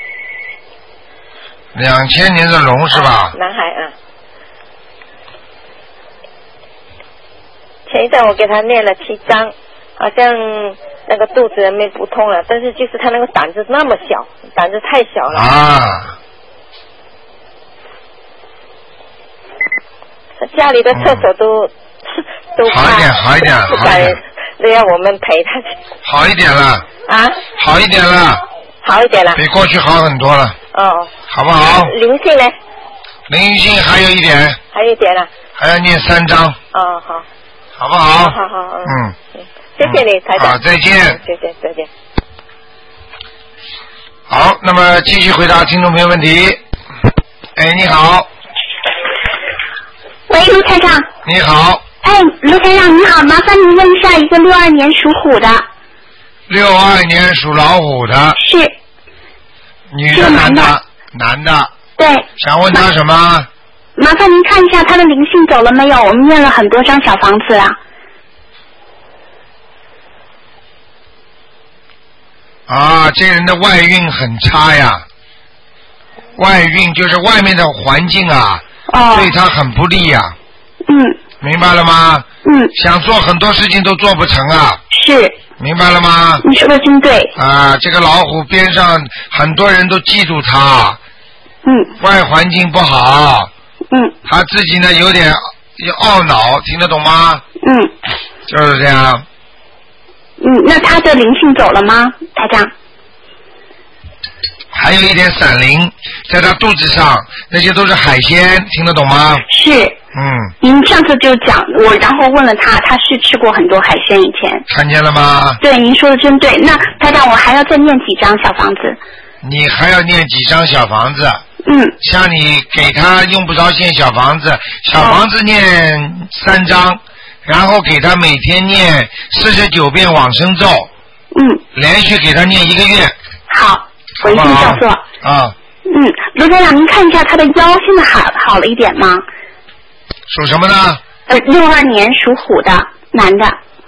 [SPEAKER 1] 2000年的龙是吧？
[SPEAKER 11] 男孩前一阵我给他念了7章，好像那个肚子没不通了，但是就是他那个胆子那么小，胆子太小了。他家里的厕所都都怕
[SPEAKER 1] 好一点，
[SPEAKER 11] 不敢让我们陪他去。
[SPEAKER 1] 好一点了。
[SPEAKER 11] 啊？
[SPEAKER 1] 好一点了。
[SPEAKER 11] 好一点了。
[SPEAKER 1] 比过去好很多了。
[SPEAKER 11] 哦。
[SPEAKER 1] 好不好？
[SPEAKER 11] 灵性呢？
[SPEAKER 1] 灵性还有一点。
[SPEAKER 11] 还有一点了。
[SPEAKER 1] 还要念3章。
[SPEAKER 11] 哦，好。
[SPEAKER 1] 好不好？
[SPEAKER 11] 好。谢谢你，台长。
[SPEAKER 1] 好，再见。
[SPEAKER 11] 谢谢，再见。
[SPEAKER 1] 好，那么继续回答听众朋友问题。哎，你好。
[SPEAKER 12] 喂，卢台长。
[SPEAKER 1] 你好。
[SPEAKER 12] 哎，卢台长你好，麻烦您问一下一个62年属虎的。
[SPEAKER 1] 62年属老虎的。
[SPEAKER 12] 是。
[SPEAKER 1] 女的男的？男的。
[SPEAKER 12] 对。
[SPEAKER 1] 想问他什么？
[SPEAKER 12] 麻烦您看一下他的灵性走了没有？我们念了很多张小房子啊。
[SPEAKER 1] 啊，这人的外运很差呀，外运就是外面的环境啊，对他很不利呀。明白了吗？想做很多事情都做不成啊。
[SPEAKER 12] 是。
[SPEAKER 1] 明白了吗？
[SPEAKER 12] 你说的真对。
[SPEAKER 1] 啊，这个老虎边上很多人都记住他。外环境不好。他自己呢有点懊恼，听得懂吗？就是这样。
[SPEAKER 12] 那他的灵性走了吗，台长？
[SPEAKER 1] 还有一点闪灵在他肚子上，那些都是海鲜，听得懂吗？
[SPEAKER 12] 是。您上次就讲我，然后问了他，他是吃过很多海鲜以前。
[SPEAKER 1] 看见了吗？
[SPEAKER 12] 对，您说的真对。那台长，我还要再念几张小房子？
[SPEAKER 1] 你还要念几张小房子？像你给他用不着建小房子，小房子念3章。然后给他每天念49遍往生咒，连续给他念1个月。
[SPEAKER 12] 好，我一定照做。
[SPEAKER 1] 啊。
[SPEAKER 12] 卢台长，您看一下他的腰现在好了一点吗？
[SPEAKER 1] 属什么呢
[SPEAKER 12] ？62年属虎的男的。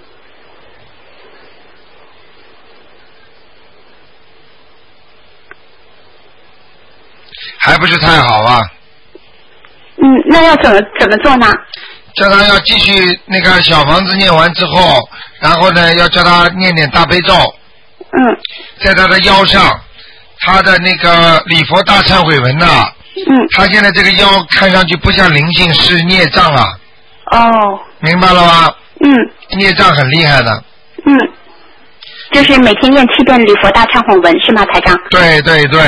[SPEAKER 1] 还不是太好啊。
[SPEAKER 12] 那要怎么做呢？
[SPEAKER 1] 叫他要继续那个小房子念完之后，然后呢要叫他念点大悲咒。在他的腰上，他的那个礼佛大忏悔文呐。他现在这个腰看上去不像灵性，是孽障啊。明白了吗？孽障很厉害的。
[SPEAKER 12] 就是每天念7遍礼佛大忏悔文是吗，台长？
[SPEAKER 1] 对。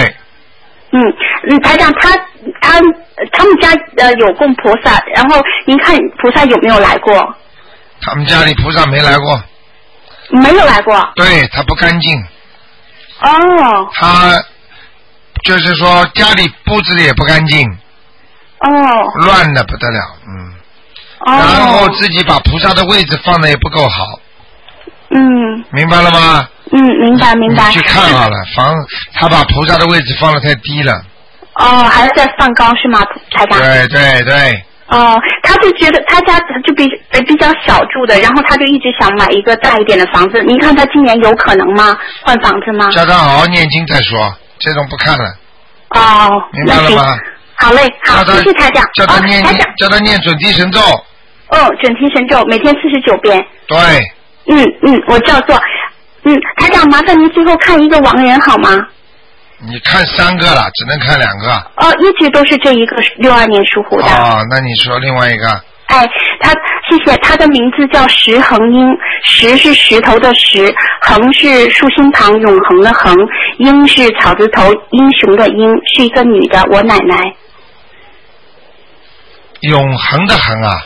[SPEAKER 12] 台长他们家有供菩萨，然后您看菩萨有没有来过？
[SPEAKER 1] 他们家里菩萨没来过。
[SPEAKER 12] 没有来过。
[SPEAKER 1] 对，他不干净。他就是说家里布置的也不干净。乱的不得了。然后自己把菩萨的位置放的也不够好。明白了吗？
[SPEAKER 12] 明白。
[SPEAKER 1] 你去看好了，他把菩萨的位置放得太低了。
[SPEAKER 12] 还要再放高是吗，台长？
[SPEAKER 1] 对。
[SPEAKER 12] 他就觉得他家就比较小住的，然后他就一直想买一个大一点的房子。您看他今年有可能吗？换房子吗？
[SPEAKER 1] 叫他好好念经再说，这种不看了。明白了吗？
[SPEAKER 12] 好嘞，好，谢谢台长。
[SPEAKER 1] 叫他念准提神咒。
[SPEAKER 12] 准提神咒每天49遍。
[SPEAKER 1] 对。
[SPEAKER 12] 我照做。台长，麻烦您最后看一个亡人好吗？
[SPEAKER 1] 你看3个了，只能看2个。
[SPEAKER 12] 一直都是这一个62年属虎的。
[SPEAKER 1] 那你说另外一个。
[SPEAKER 12] 谢谢。他的名字叫石恒英，石是石头的石，恒是竖心旁永恒的恒，英是草字头英雄的英，是一个女的，我奶奶。
[SPEAKER 1] 永恒的恒啊。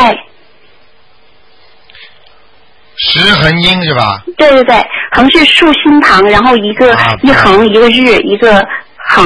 [SPEAKER 1] 石恒英是吧？
[SPEAKER 12] 对，恒是竖心旁，然后一横一个日一个横。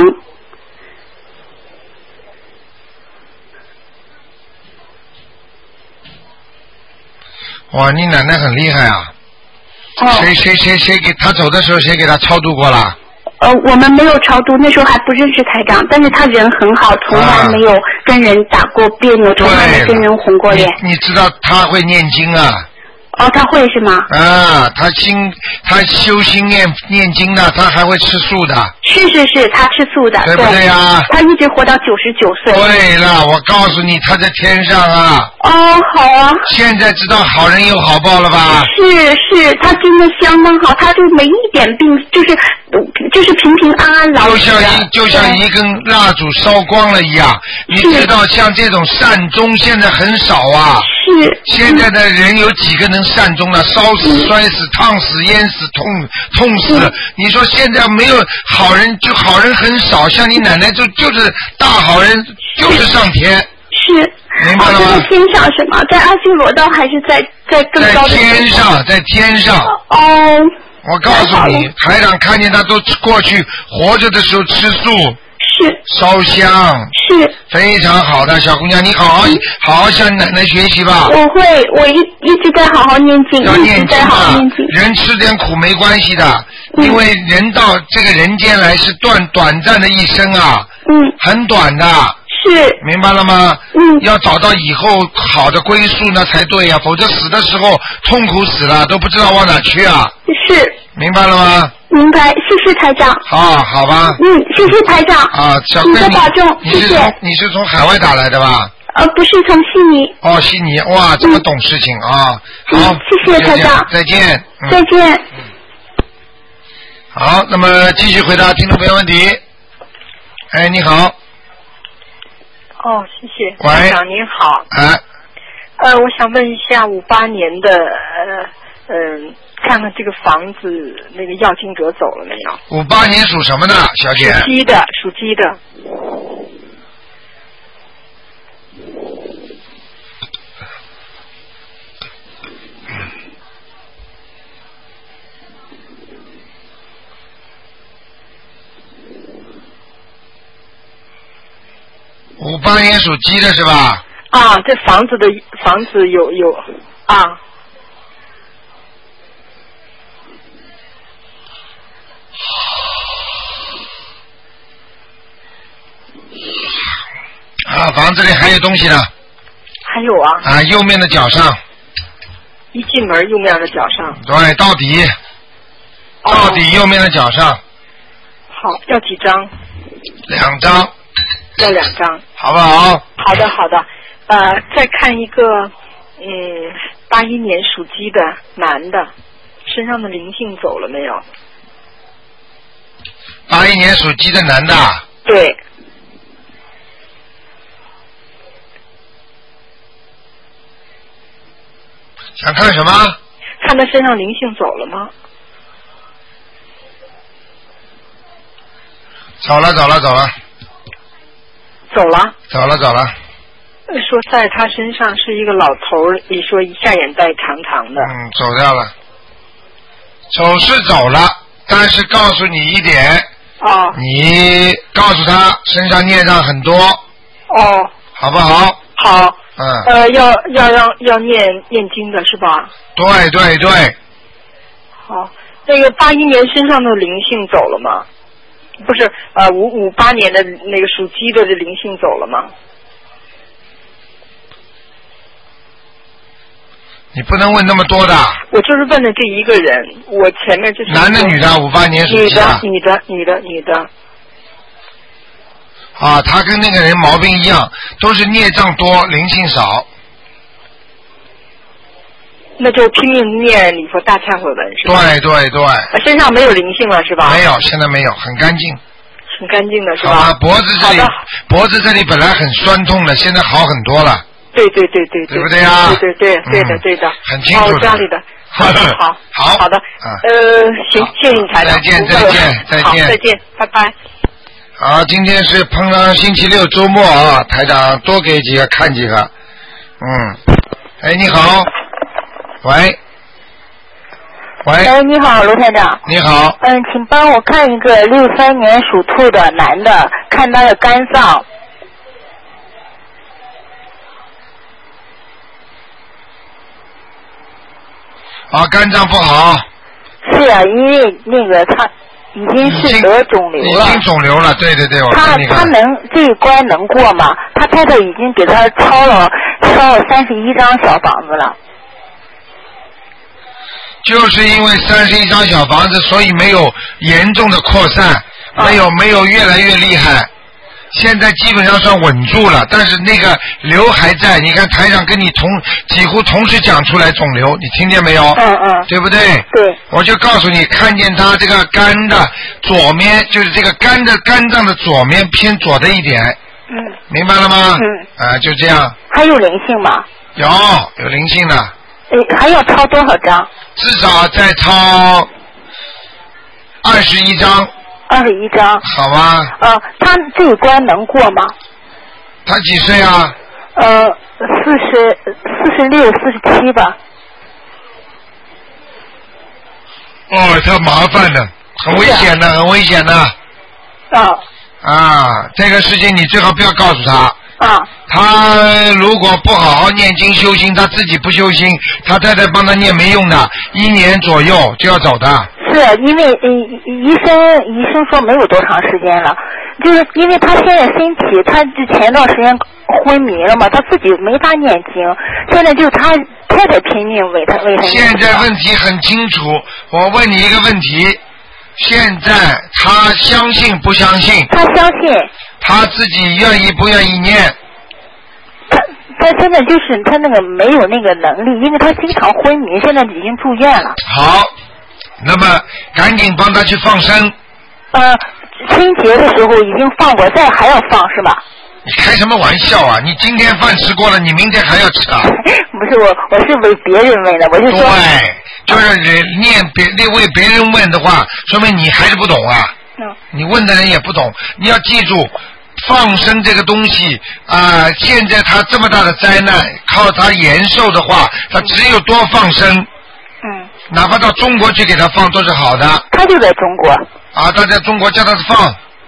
[SPEAKER 1] 哇，你奶奶很厉害啊！谁给他走的时候谁给他超度过了？
[SPEAKER 12] 我们没有超度，那时候还不认识台长，但是他人很好，从来没有跟人打过别扭，从来没跟人红过脸。
[SPEAKER 1] 你知道他会念经啊？
[SPEAKER 12] 他会是吗？
[SPEAKER 1] 他修心念经的，他还会吃素的。
[SPEAKER 12] 是，他吃素的，
[SPEAKER 1] 对不对呀？
[SPEAKER 12] 他一直活到99岁。
[SPEAKER 1] 对了，我告诉你，他在天上啊。
[SPEAKER 12] 好啊。现
[SPEAKER 1] 在知道好人有好报了吧？
[SPEAKER 12] 是，他真的相当好，他就没一点病，就是平平安安老实的。
[SPEAKER 1] 就像一根蜡烛烧光了一样。你知道像这种善终现在很少啊。
[SPEAKER 13] 是。
[SPEAKER 1] 现在的人有几个能善终了？烧死、摔死、烫死、淹死、痛死。你说现在没有好人，就好人很少。像你奶奶就是大好人，就是上天。
[SPEAKER 13] 是。
[SPEAKER 1] 明白了吗？
[SPEAKER 13] 在天上是吗？在阿修罗道还是在更高的？
[SPEAKER 1] 在天上，在天上。
[SPEAKER 13] 哦。
[SPEAKER 1] 我告诉你，台长看见他都过去活着的时候吃素。
[SPEAKER 13] 是。
[SPEAKER 1] 烧香。
[SPEAKER 13] 是。
[SPEAKER 1] 非常好的小姑娘，你好好向奶奶学习吧。
[SPEAKER 13] 我会，我一直在好好念经，
[SPEAKER 1] 要念经啊！
[SPEAKER 13] 经
[SPEAKER 1] 人吃点苦没关系的，因为人到这个人间来是短暂的一生啊，很短的。
[SPEAKER 13] 是。
[SPEAKER 1] 明白了吗？要找到以后好的归宿那才对呀，否则死的时候痛苦死了，都不知道往哪去啊。
[SPEAKER 13] 是。
[SPEAKER 1] 明白了吗？
[SPEAKER 13] 明白，谢谢台长。
[SPEAKER 1] 好吧。
[SPEAKER 13] 谢谢台长。
[SPEAKER 1] 啊，小贵，
[SPEAKER 13] 你的保重，谢谢。
[SPEAKER 1] 你是从海外打来的吧？
[SPEAKER 13] 不是，从悉尼。
[SPEAKER 1] 哦，悉尼，哇，这么懂事情啊！好，
[SPEAKER 13] 谢谢台长，
[SPEAKER 1] 再见。
[SPEAKER 13] 再见。
[SPEAKER 1] 好，那么继续回答听众朋友问题。哎，你好。
[SPEAKER 14] 哦，谢谢。
[SPEAKER 1] 喂，
[SPEAKER 14] 台长您好。我想问一下，58年的看看这个房子那个要经者走了没有
[SPEAKER 1] ？58年属什么的，小姐？
[SPEAKER 14] 属鸡的。
[SPEAKER 1] 58年属鸡的是吧？
[SPEAKER 14] 啊，这房子有啊。
[SPEAKER 1] 房子里还有东西呢。
[SPEAKER 14] 还有啊。
[SPEAKER 1] 右面的脚上。
[SPEAKER 14] 一进门右面的脚上。
[SPEAKER 1] 对，到底右面的脚上。
[SPEAKER 14] 好，要几张
[SPEAKER 1] ？2张。
[SPEAKER 14] 要2张。
[SPEAKER 1] 好不好？
[SPEAKER 14] 好的。再看一个81年属鸡的男的，身上的灵性走了没有
[SPEAKER 1] ？81年属鸡的男的。
[SPEAKER 14] 对。
[SPEAKER 1] 想看什么？
[SPEAKER 14] 看他身上灵性走了吗？
[SPEAKER 1] 走了。
[SPEAKER 14] 走了。说在他身上是一个老头，你说一下眼袋长长的。
[SPEAKER 1] 走掉了。走是走了，但是告诉你一点。你告诉他身上孽障很多。好不好？
[SPEAKER 14] 好。要念经的是吧？
[SPEAKER 1] 对。
[SPEAKER 14] 好，那个81年身上的灵性走了吗？不是，58年的那个属鸡的灵性走了吗？
[SPEAKER 1] 你不能问那么多的。
[SPEAKER 14] 我就是问的这一个人，我前面就是
[SPEAKER 1] 男的女的，58年属鸡的。
[SPEAKER 14] 女的。
[SPEAKER 1] 他跟那个人毛病一样，都是孽障多，灵性少。
[SPEAKER 14] 那就拼命念礼佛大忏悔文是吧？
[SPEAKER 1] 对。
[SPEAKER 14] 身上没有灵性了是吧？
[SPEAKER 1] 没有，现在没有，很干净。
[SPEAKER 14] 很干净的是吧？
[SPEAKER 1] 脖子这里本来很酸痛的，现在好很多了。
[SPEAKER 14] 对，
[SPEAKER 1] 对不对啊？
[SPEAKER 14] 对的，
[SPEAKER 1] 很清楚的。
[SPEAKER 14] 家里的。好的。行，谢谢你台长。再见，拜拜。
[SPEAKER 1] 好，今天是碰上星期六周末啊，台长多给几个看几个。你好。喂，
[SPEAKER 15] 你好，卢台长。
[SPEAKER 1] 你好。
[SPEAKER 15] 请帮我看一个63年属兔的男的，看他的肝脏。
[SPEAKER 1] 肝脏不好。
[SPEAKER 15] 是啊，因为那个他已经是得肿瘤了。
[SPEAKER 1] 已经肿瘤了，对，我看那个。
[SPEAKER 15] 他能这一关能过吗？他太太已经给他烧了31张小房子了。
[SPEAKER 1] 就是因为31张小房子，所以没有严重的扩散，没有越来越厉害。现在基本上算稳住了，但是那个瘤还在。你看台上跟你几乎同时讲出来肿瘤，你听见没有？对不对？
[SPEAKER 15] 对。
[SPEAKER 1] 我就告诉你，看见他这个肝的左面，就是这个肝脏的左面偏左的一点。明白了吗？
[SPEAKER 15] 就
[SPEAKER 1] 这样。
[SPEAKER 15] 还有灵性吗？
[SPEAKER 1] 有灵性的。
[SPEAKER 15] 还要抄多少张？
[SPEAKER 1] 至少再抄21张。
[SPEAKER 15] 21张。
[SPEAKER 1] 好吗？
[SPEAKER 15] 他这个关能过吗？
[SPEAKER 1] 他几岁啊
[SPEAKER 15] ？46、47吧。
[SPEAKER 1] 他麻烦的，很危险的，很危险的。这个事情你最好不要告诉他。他如果不好好念经修心，他自己不修心，他太太帮他念没用的，1年左右就要走的。
[SPEAKER 15] 是因为医生说没有多长时间了，就是因为他现在身体，他前段时间昏迷了嘛，他自己没法念经，现在就他太太拼命为他。
[SPEAKER 1] 现在问题很清楚，我问你一个问题，现在他相信不相信？
[SPEAKER 15] 他相信。
[SPEAKER 1] 他自己愿意不愿意念？
[SPEAKER 15] 他现在就是他那个没有那个能力，因为他经常昏迷，现在已经住院了。
[SPEAKER 1] 好，那么赶紧帮他去放生。
[SPEAKER 15] 春节的时候已经放过，再还要放是吧？
[SPEAKER 1] 你开什么玩笑啊！你今天饭吃过了，你明天还要吃啊？
[SPEAKER 15] 不是我是为别人问的，我就说。
[SPEAKER 1] 对，就是为别人问的话，说明你还是不懂啊。你问的人也不懂，你要记住。放生这个东西现在他这么大的灾难，靠他延寿的话，他只有多放生。哪怕到中国去给他放都是好的。
[SPEAKER 15] 他就在中国。
[SPEAKER 1] 他在中国叫他放。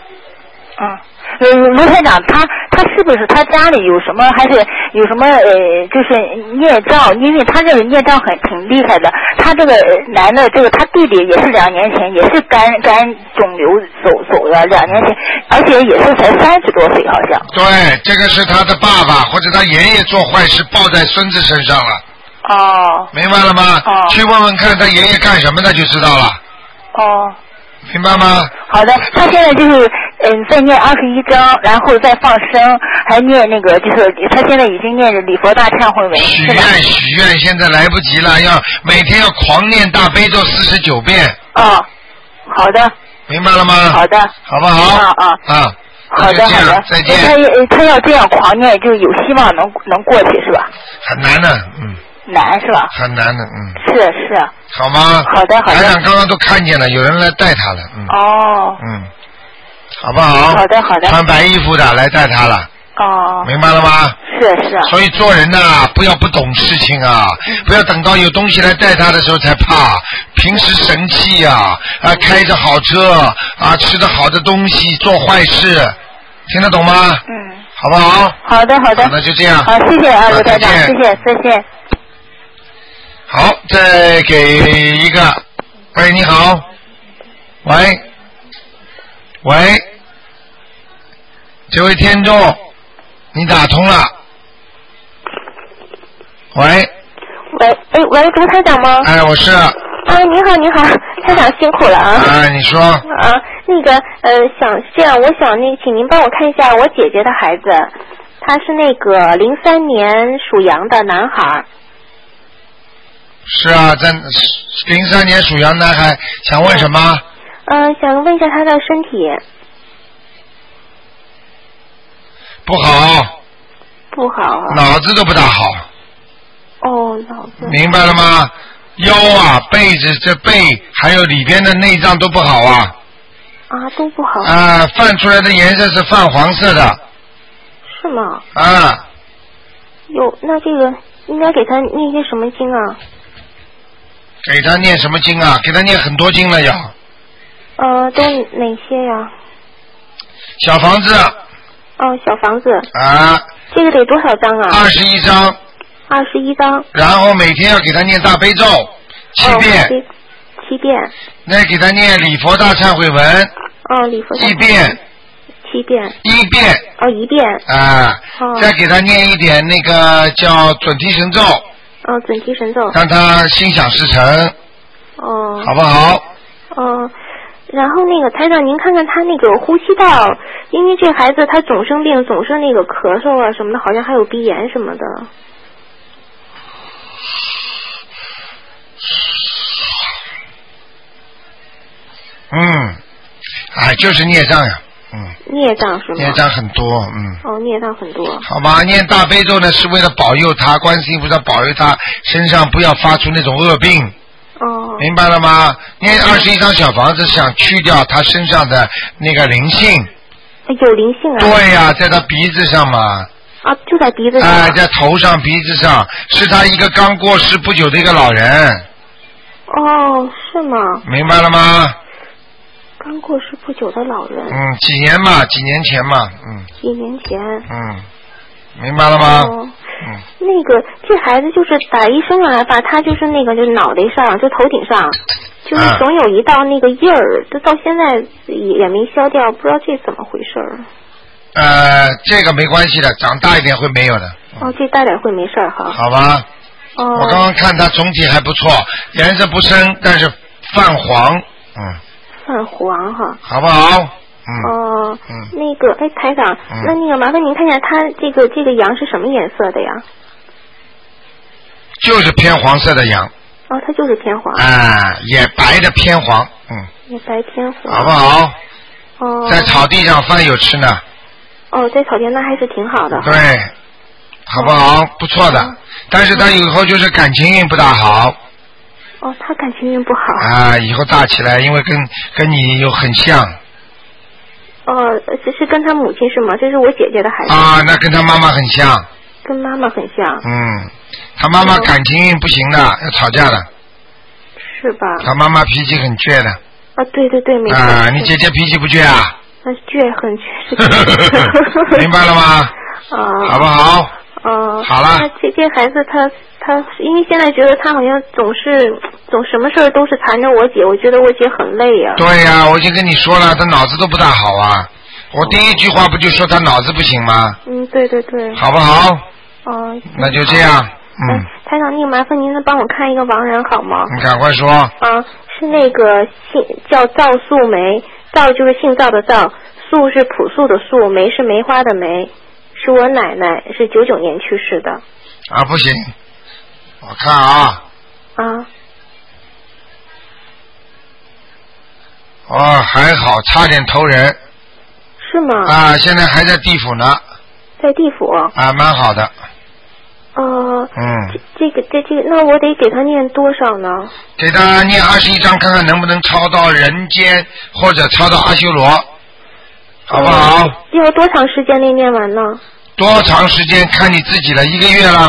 [SPEAKER 15] 卢台长，他是不是他家里有什么，还是有什么就是孽障？因为他这个孽障挺厉害的。他这个男的，这个他弟弟也是2年前也是肝肿瘤走了2年前，而且也是才30多岁好像。
[SPEAKER 1] 对，这个是他的爸爸或者他爷爷做坏事报在孙子身上了。明白了吗？去问问看他爷爷干什么的就知道了。明白吗？
[SPEAKER 15] 好的，他现在就是再念21章，然后再放生，还念那个就是他现在已经念着礼佛大忏悔文。许
[SPEAKER 1] 愿，现在来不及了，要每天要狂念大悲咒49遍。
[SPEAKER 15] 好的。
[SPEAKER 1] 明白了吗？
[SPEAKER 15] 好的。
[SPEAKER 1] 好不好？
[SPEAKER 15] 好的，
[SPEAKER 1] 再见。
[SPEAKER 15] 他要这样狂念，就有希望能过去是吧？
[SPEAKER 1] 很难的，
[SPEAKER 15] 难是吧？
[SPEAKER 1] 很难的，
[SPEAKER 15] 是。
[SPEAKER 1] 好吗？
[SPEAKER 15] 好的。
[SPEAKER 1] 台长刚刚都看见了，有人来带他了，好不好？
[SPEAKER 15] 好的。
[SPEAKER 1] 穿白衣服的来带他了。明白了吗？
[SPEAKER 15] 是。
[SPEAKER 1] 所以做人呐，不要不懂事情啊，不要等到有东西来带他的时候才怕。平时神气呀，开着好车吃着好的东西，做坏事，听得懂吗？好不好？
[SPEAKER 15] 好的。
[SPEAKER 1] 那就这样。
[SPEAKER 15] 好，谢谢卢台长，谢谢，再见。
[SPEAKER 1] 好，再给一个。喂，你好。喂，这位听众，你打通了。喂，
[SPEAKER 16] 卢台长吗？
[SPEAKER 1] 我是。
[SPEAKER 16] 你好，台长辛苦了啊。
[SPEAKER 1] 你说。
[SPEAKER 16] 那个我想请您帮我看一下我姐姐的孩子，他是那个03年属羊的男孩。
[SPEAKER 1] 是啊，在03年属羊男孩，想问什么？
[SPEAKER 16] 想问一下他的身体。
[SPEAKER 1] 不好。脑子都不大好。
[SPEAKER 16] 脑子。
[SPEAKER 1] 明白了吗？腰背还有里边的内脏都不好啊。
[SPEAKER 16] 都不好。
[SPEAKER 1] 泛出来的颜色是泛黄色的。
[SPEAKER 16] 是吗？那这个应该给他念些什么经啊？
[SPEAKER 1] 给他念什么经啊？给他念很多经了要。
[SPEAKER 16] 都哪些呀？
[SPEAKER 1] 小房子。
[SPEAKER 16] 小房子。这个得多少张啊
[SPEAKER 1] ？21张。
[SPEAKER 16] 21张。
[SPEAKER 1] 然后每天要给他念大悲咒7遍。
[SPEAKER 16] 7遍。
[SPEAKER 1] 那给他念礼佛大忏悔文。
[SPEAKER 16] 礼佛。
[SPEAKER 1] 1遍。
[SPEAKER 16] 7遍。
[SPEAKER 1] 1遍。
[SPEAKER 16] 1遍。
[SPEAKER 1] 再给他念一点那个叫准提神咒。
[SPEAKER 16] 准提神咒。
[SPEAKER 1] 让他心想事成。好不好？
[SPEAKER 16] 然后那个台长，您看看他那个呼吸道，因为这孩子他总生病，总是那个咳嗽什么的，好像还有鼻炎什么的。
[SPEAKER 1] 就是孽障呀。
[SPEAKER 16] 孽障是吗？
[SPEAKER 1] 孽障很多，
[SPEAKER 16] 孽障很多。
[SPEAKER 1] 好吧，念大悲咒呢是为了保佑他，观世音菩萨保佑他身上不要发出那种恶病。明白了吗？念21张小房子想去掉他身上的那个灵性。
[SPEAKER 16] 有灵性啊？
[SPEAKER 1] 对呀，在他鼻子上嘛。
[SPEAKER 16] 就在鼻子上。
[SPEAKER 1] 在头上、鼻子上，是他一个刚过世不久的一个老人。
[SPEAKER 16] 是吗？
[SPEAKER 1] 明白了吗？
[SPEAKER 16] 刚过世不久的老人。
[SPEAKER 1] 几年前嘛。
[SPEAKER 16] 几年前。
[SPEAKER 1] 明白了吗？
[SPEAKER 16] 那个这孩子就是打一生下来吧，他就是那个就脑袋上就头顶上，就是总有一道那个印儿，就到现在也没消掉，不知道这怎么回事儿。
[SPEAKER 1] 这个没关系的，长大一点会没有的。
[SPEAKER 16] 这大点会没事哈。
[SPEAKER 1] 好吧。我刚刚看他总体还不错，颜色不深，但是泛黄。
[SPEAKER 16] 泛黄哈。
[SPEAKER 1] 好不好？
[SPEAKER 16] 那个台长，那个麻烦您看一下他这个羊是什么颜色的呀？
[SPEAKER 1] 就是偏黄色的羊。
[SPEAKER 16] 它就是偏黄。
[SPEAKER 1] 也白的偏黄。
[SPEAKER 16] 也白偏黄。
[SPEAKER 1] 好不好？在草地上饭有吃呢。
[SPEAKER 16] 在草地那还是挺好的。
[SPEAKER 1] 对，好不好？不错的，但是他以后就是感情运不大好。
[SPEAKER 16] 他感情运不好。
[SPEAKER 1] 以后大起来，因为跟你有很像。
[SPEAKER 16] 是跟他母亲是吗？这是我姐姐的孩子。
[SPEAKER 1] 那跟他妈妈很像。
[SPEAKER 16] 跟妈妈很像。
[SPEAKER 1] 他妈妈感情运不行的，要吵架的。
[SPEAKER 16] 是吧？
[SPEAKER 1] 他妈妈脾气很倔的。
[SPEAKER 16] 对，没错。
[SPEAKER 1] 你姐姐脾气不倔啊？
[SPEAKER 16] 倔很倔。
[SPEAKER 1] 明白了吗？好不好？好了。
[SPEAKER 16] 这孩子他因为现在觉得他好像总什么事儿都是缠着我姐，我觉得我姐很累呀。
[SPEAKER 1] 对呀，我已经跟你说了，他脑子都不大好啊。我第一句话不就说他脑子不行吗？
[SPEAKER 16] 对。
[SPEAKER 1] 好不好？那就这样。
[SPEAKER 16] 台长，麻烦您能帮我看一个亡人好吗？
[SPEAKER 1] 你赶快说。
[SPEAKER 16] 是那个叫赵素梅，赵就是姓赵的赵，素是朴素的素，梅是梅花的梅，是我奶奶，是99年去世的。
[SPEAKER 1] 不行，我看啊。还好，差点投人。
[SPEAKER 16] 是吗？
[SPEAKER 1] 现在还在地府呢。
[SPEAKER 16] 在地府。
[SPEAKER 1] 蛮好的。
[SPEAKER 16] 这个，那我得给他念多少呢？
[SPEAKER 1] 给他念21章，看看能不能抄到人间，或者抄到阿修罗，好不好？
[SPEAKER 16] 要多长时间内念完呢？
[SPEAKER 1] 多长时间看你自己了，1个月了。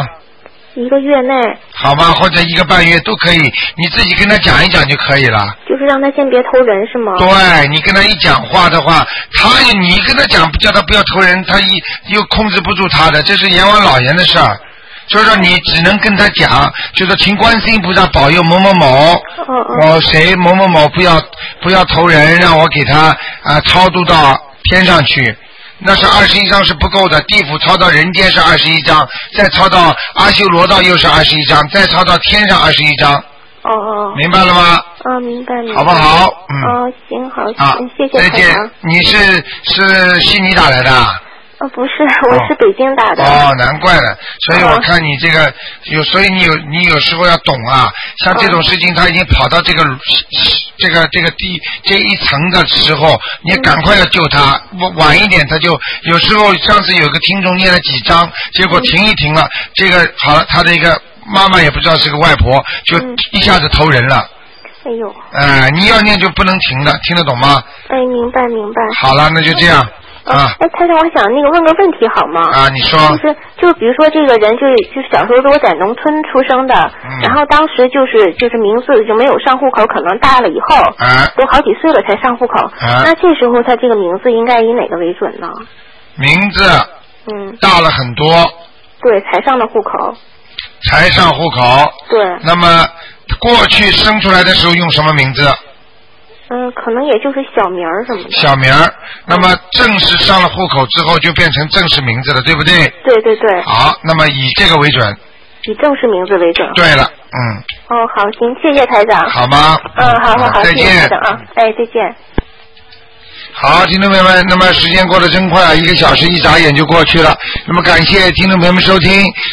[SPEAKER 16] 1个月内。好
[SPEAKER 1] 吧，或者1个半月都可以，你自己跟他讲一讲就可以了。
[SPEAKER 16] 就是让他先别投人是吗？
[SPEAKER 1] 对，你跟他一讲话的话，你跟他讲叫他不要投人，他又控制不住他的，这是阎王老爷的事儿。所以说你只能跟他讲，就是请观世音菩萨保佑某某某，我谁某某某不要投人，让我给他超度到天上去。那是21章是不够的，地府超到人间是21章，再超到阿修罗道又是21章，再超到天上21章。明白了吗？
[SPEAKER 16] 明白。
[SPEAKER 1] 好不好？
[SPEAKER 16] 行好，谢谢。
[SPEAKER 1] 再见。你是悉尼打来的？
[SPEAKER 16] 不是，我是北京打的。
[SPEAKER 1] 难怪了，所以我看你这个所以你有时候要懂啊，像这种事情他已经跑到这个地这一层的时候，你赶快要救他，晚一点他就有时候上次有个听众念了几章，结果停一停了，这个好了，他的一个妈妈也不知道是个外婆，就一下子投人了。
[SPEAKER 16] 哎呦。
[SPEAKER 1] 你要念就不能停的，听得懂吗？
[SPEAKER 16] 明白。
[SPEAKER 1] 好了，那就这样。
[SPEAKER 16] 台长，我想问个问题好吗？
[SPEAKER 1] 你说。
[SPEAKER 16] 就比如说这个人就是小时候都在农村出生的，然后当时就是名字就没有上户口，可能大了以后，都好几岁了才上户口，那这时候他这个名字应该以哪个为准呢？
[SPEAKER 1] 名字。大了很多。
[SPEAKER 16] 对，才上的户口。
[SPEAKER 1] 才上户口。
[SPEAKER 16] 对。
[SPEAKER 1] 那么过去生出来的时候用什么名字？
[SPEAKER 16] 可能也就是小名什么的。
[SPEAKER 1] 小名，那么正式上了户口之后就变成正式名字了，对不对？
[SPEAKER 16] 对。
[SPEAKER 1] 好，那么以这个为准。
[SPEAKER 16] 以正式名字为准。
[SPEAKER 1] 对了，
[SPEAKER 16] 好，行，谢谢台长。
[SPEAKER 1] 好吗？
[SPEAKER 16] 好，
[SPEAKER 1] 再见。
[SPEAKER 16] 谢谢台长啊，再见。
[SPEAKER 1] 好，听众朋友们，那么时间过得真快啊，1个小时一眨眼就过去了。那么感谢听众朋友们收听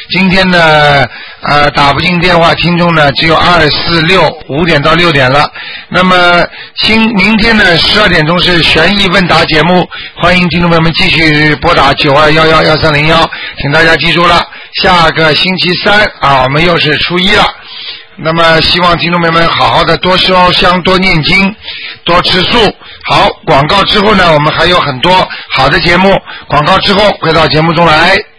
[SPEAKER 1] 今天呢打不进电话听众呢只有246，5点到6点了。那么明天呢12点钟是悬疑问答节目，欢迎听众朋友们继续拨打92111301，请大家记住了，下个星期三我们又是初一了。那么希望听众朋友们好好的多烧香，多念经，多吃素。好，广告之后呢我们还有很多好的节目，广告之后回到节目中来。